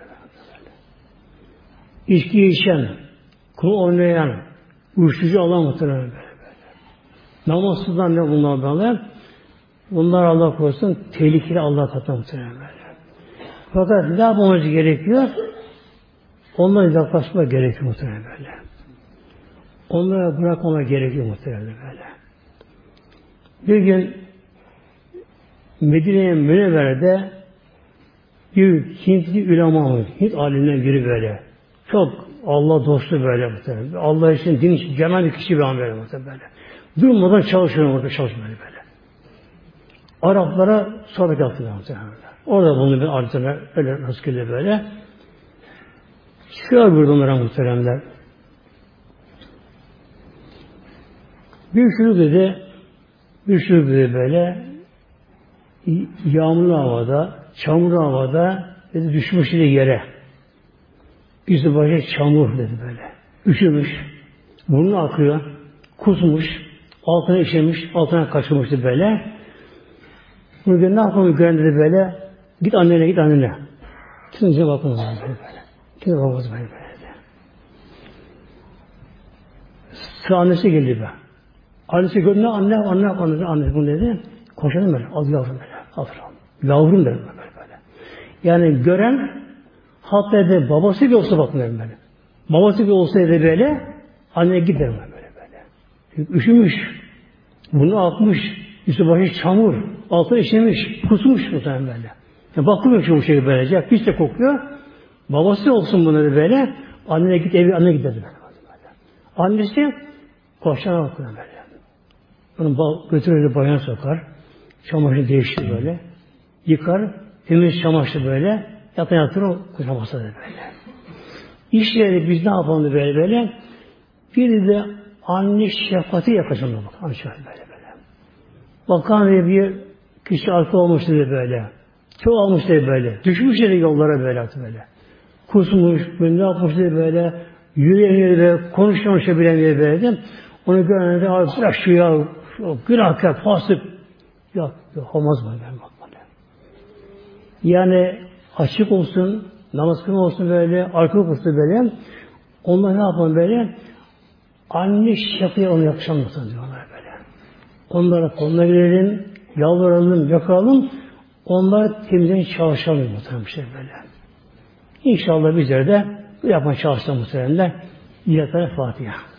İçki içen, kul oynayan, uyuşturucu Allah muhtemelen böyle böyle. Namazsızlar ne bunlar böyle? Bunlar Allah korusun tehlikeli Allah katına muhtemelen böyle. Fakat ne yapmamız gerekiyor? Onlara yaklaşmak gerekiyor muhtemelen böyle. Onlara bırakmamak gerekiyor muhtemelen böyle. Bir gün Medine-i Münevvere'de bir Hintli ulema, Hint alimden biri böyle. Çok Allah dostu böyle muhtemelen. Allah için, din için canan bir kişi bir an böyle muhtemelen böyle. Durmadan çalışıyor orada çalışmıyor böyle. Araplara sohbet yaptılar muhtemelen. Orada bunu bir ardına öyle rastgele böyle. Şöyle buyurdu onlara muhteremler. Bir çocuk dedi, bir çocuk dedi böyle, yağmurlu havada, çamurlu havada dedi, düşmüş dedi yere. Yüzü başı çamur dedi böyle. Üşümüş, burnu akıyor, kusmuş, altına işemiş, altına kaçırmıştı böyle. Bunu dedi, ne yapalım gören dedi böyle, git annene git annene. Kimse bakmaz böyle böyle. Kimse bakmaz böyle böyle. Sıra annesi geldi be. Annesi gördü, ne anne, anne, anne, anne bunu dedi. Koşalım böyle, al yavrum böyle, al yavrum dedi böyle böyle. Yani gören, hatta dedi, babası bir olsa bakmıyor böyle. Babası bir olsaydı böyle, anneye gider böyle böyle. Çünkü üşümüş, bunu atmış, üstü başı çamur, altına işemiş, kusmuş muhtemelen böyle. Yani bakmıyor ki bu şey böylece, pis de kokuyor. Babası olsun bunu dedi böyle, anneye git evi, anne gider böyle. Annesi koşana bakıyor böyle. Onu götürür bayana sokar, çamaşırı değiştirir böyle, yıkar, temiz çamaşır böyle, yatan yatırır, kucamasa da böyle. İşleri biz ne yapalım böyle böyle, bir de anne şefkati yakacağım bak, anne şefkati böyle böyle. Bakan diye bir kişi arka olmuş dedi böyle, çok almış dedi böyle, düşmüş dedi yollara böyle böyle. Kusmuş, ne yapmış dedi böyle, yürüyemiyor böyle, konuşmamış bilemiyor böyle. Onu gören de abi bırak şu ya, günahkar, fasık. Yok, yok, olmaz mı? Yani açık olsun, namaz kılma olsun böyle, arka olsun böyle. Onlar ne yapalım böyle? Anne şakaya onu yakışamazsın diyorlar böyle. Onlara koluna girelim, yalvaralım, yakalım. Onlar temizden çalışalım muhtemelen bir şey böyle. İnşallah bizler de bu yapmaya çalışalım muhtemelen. İlahi Fatiha.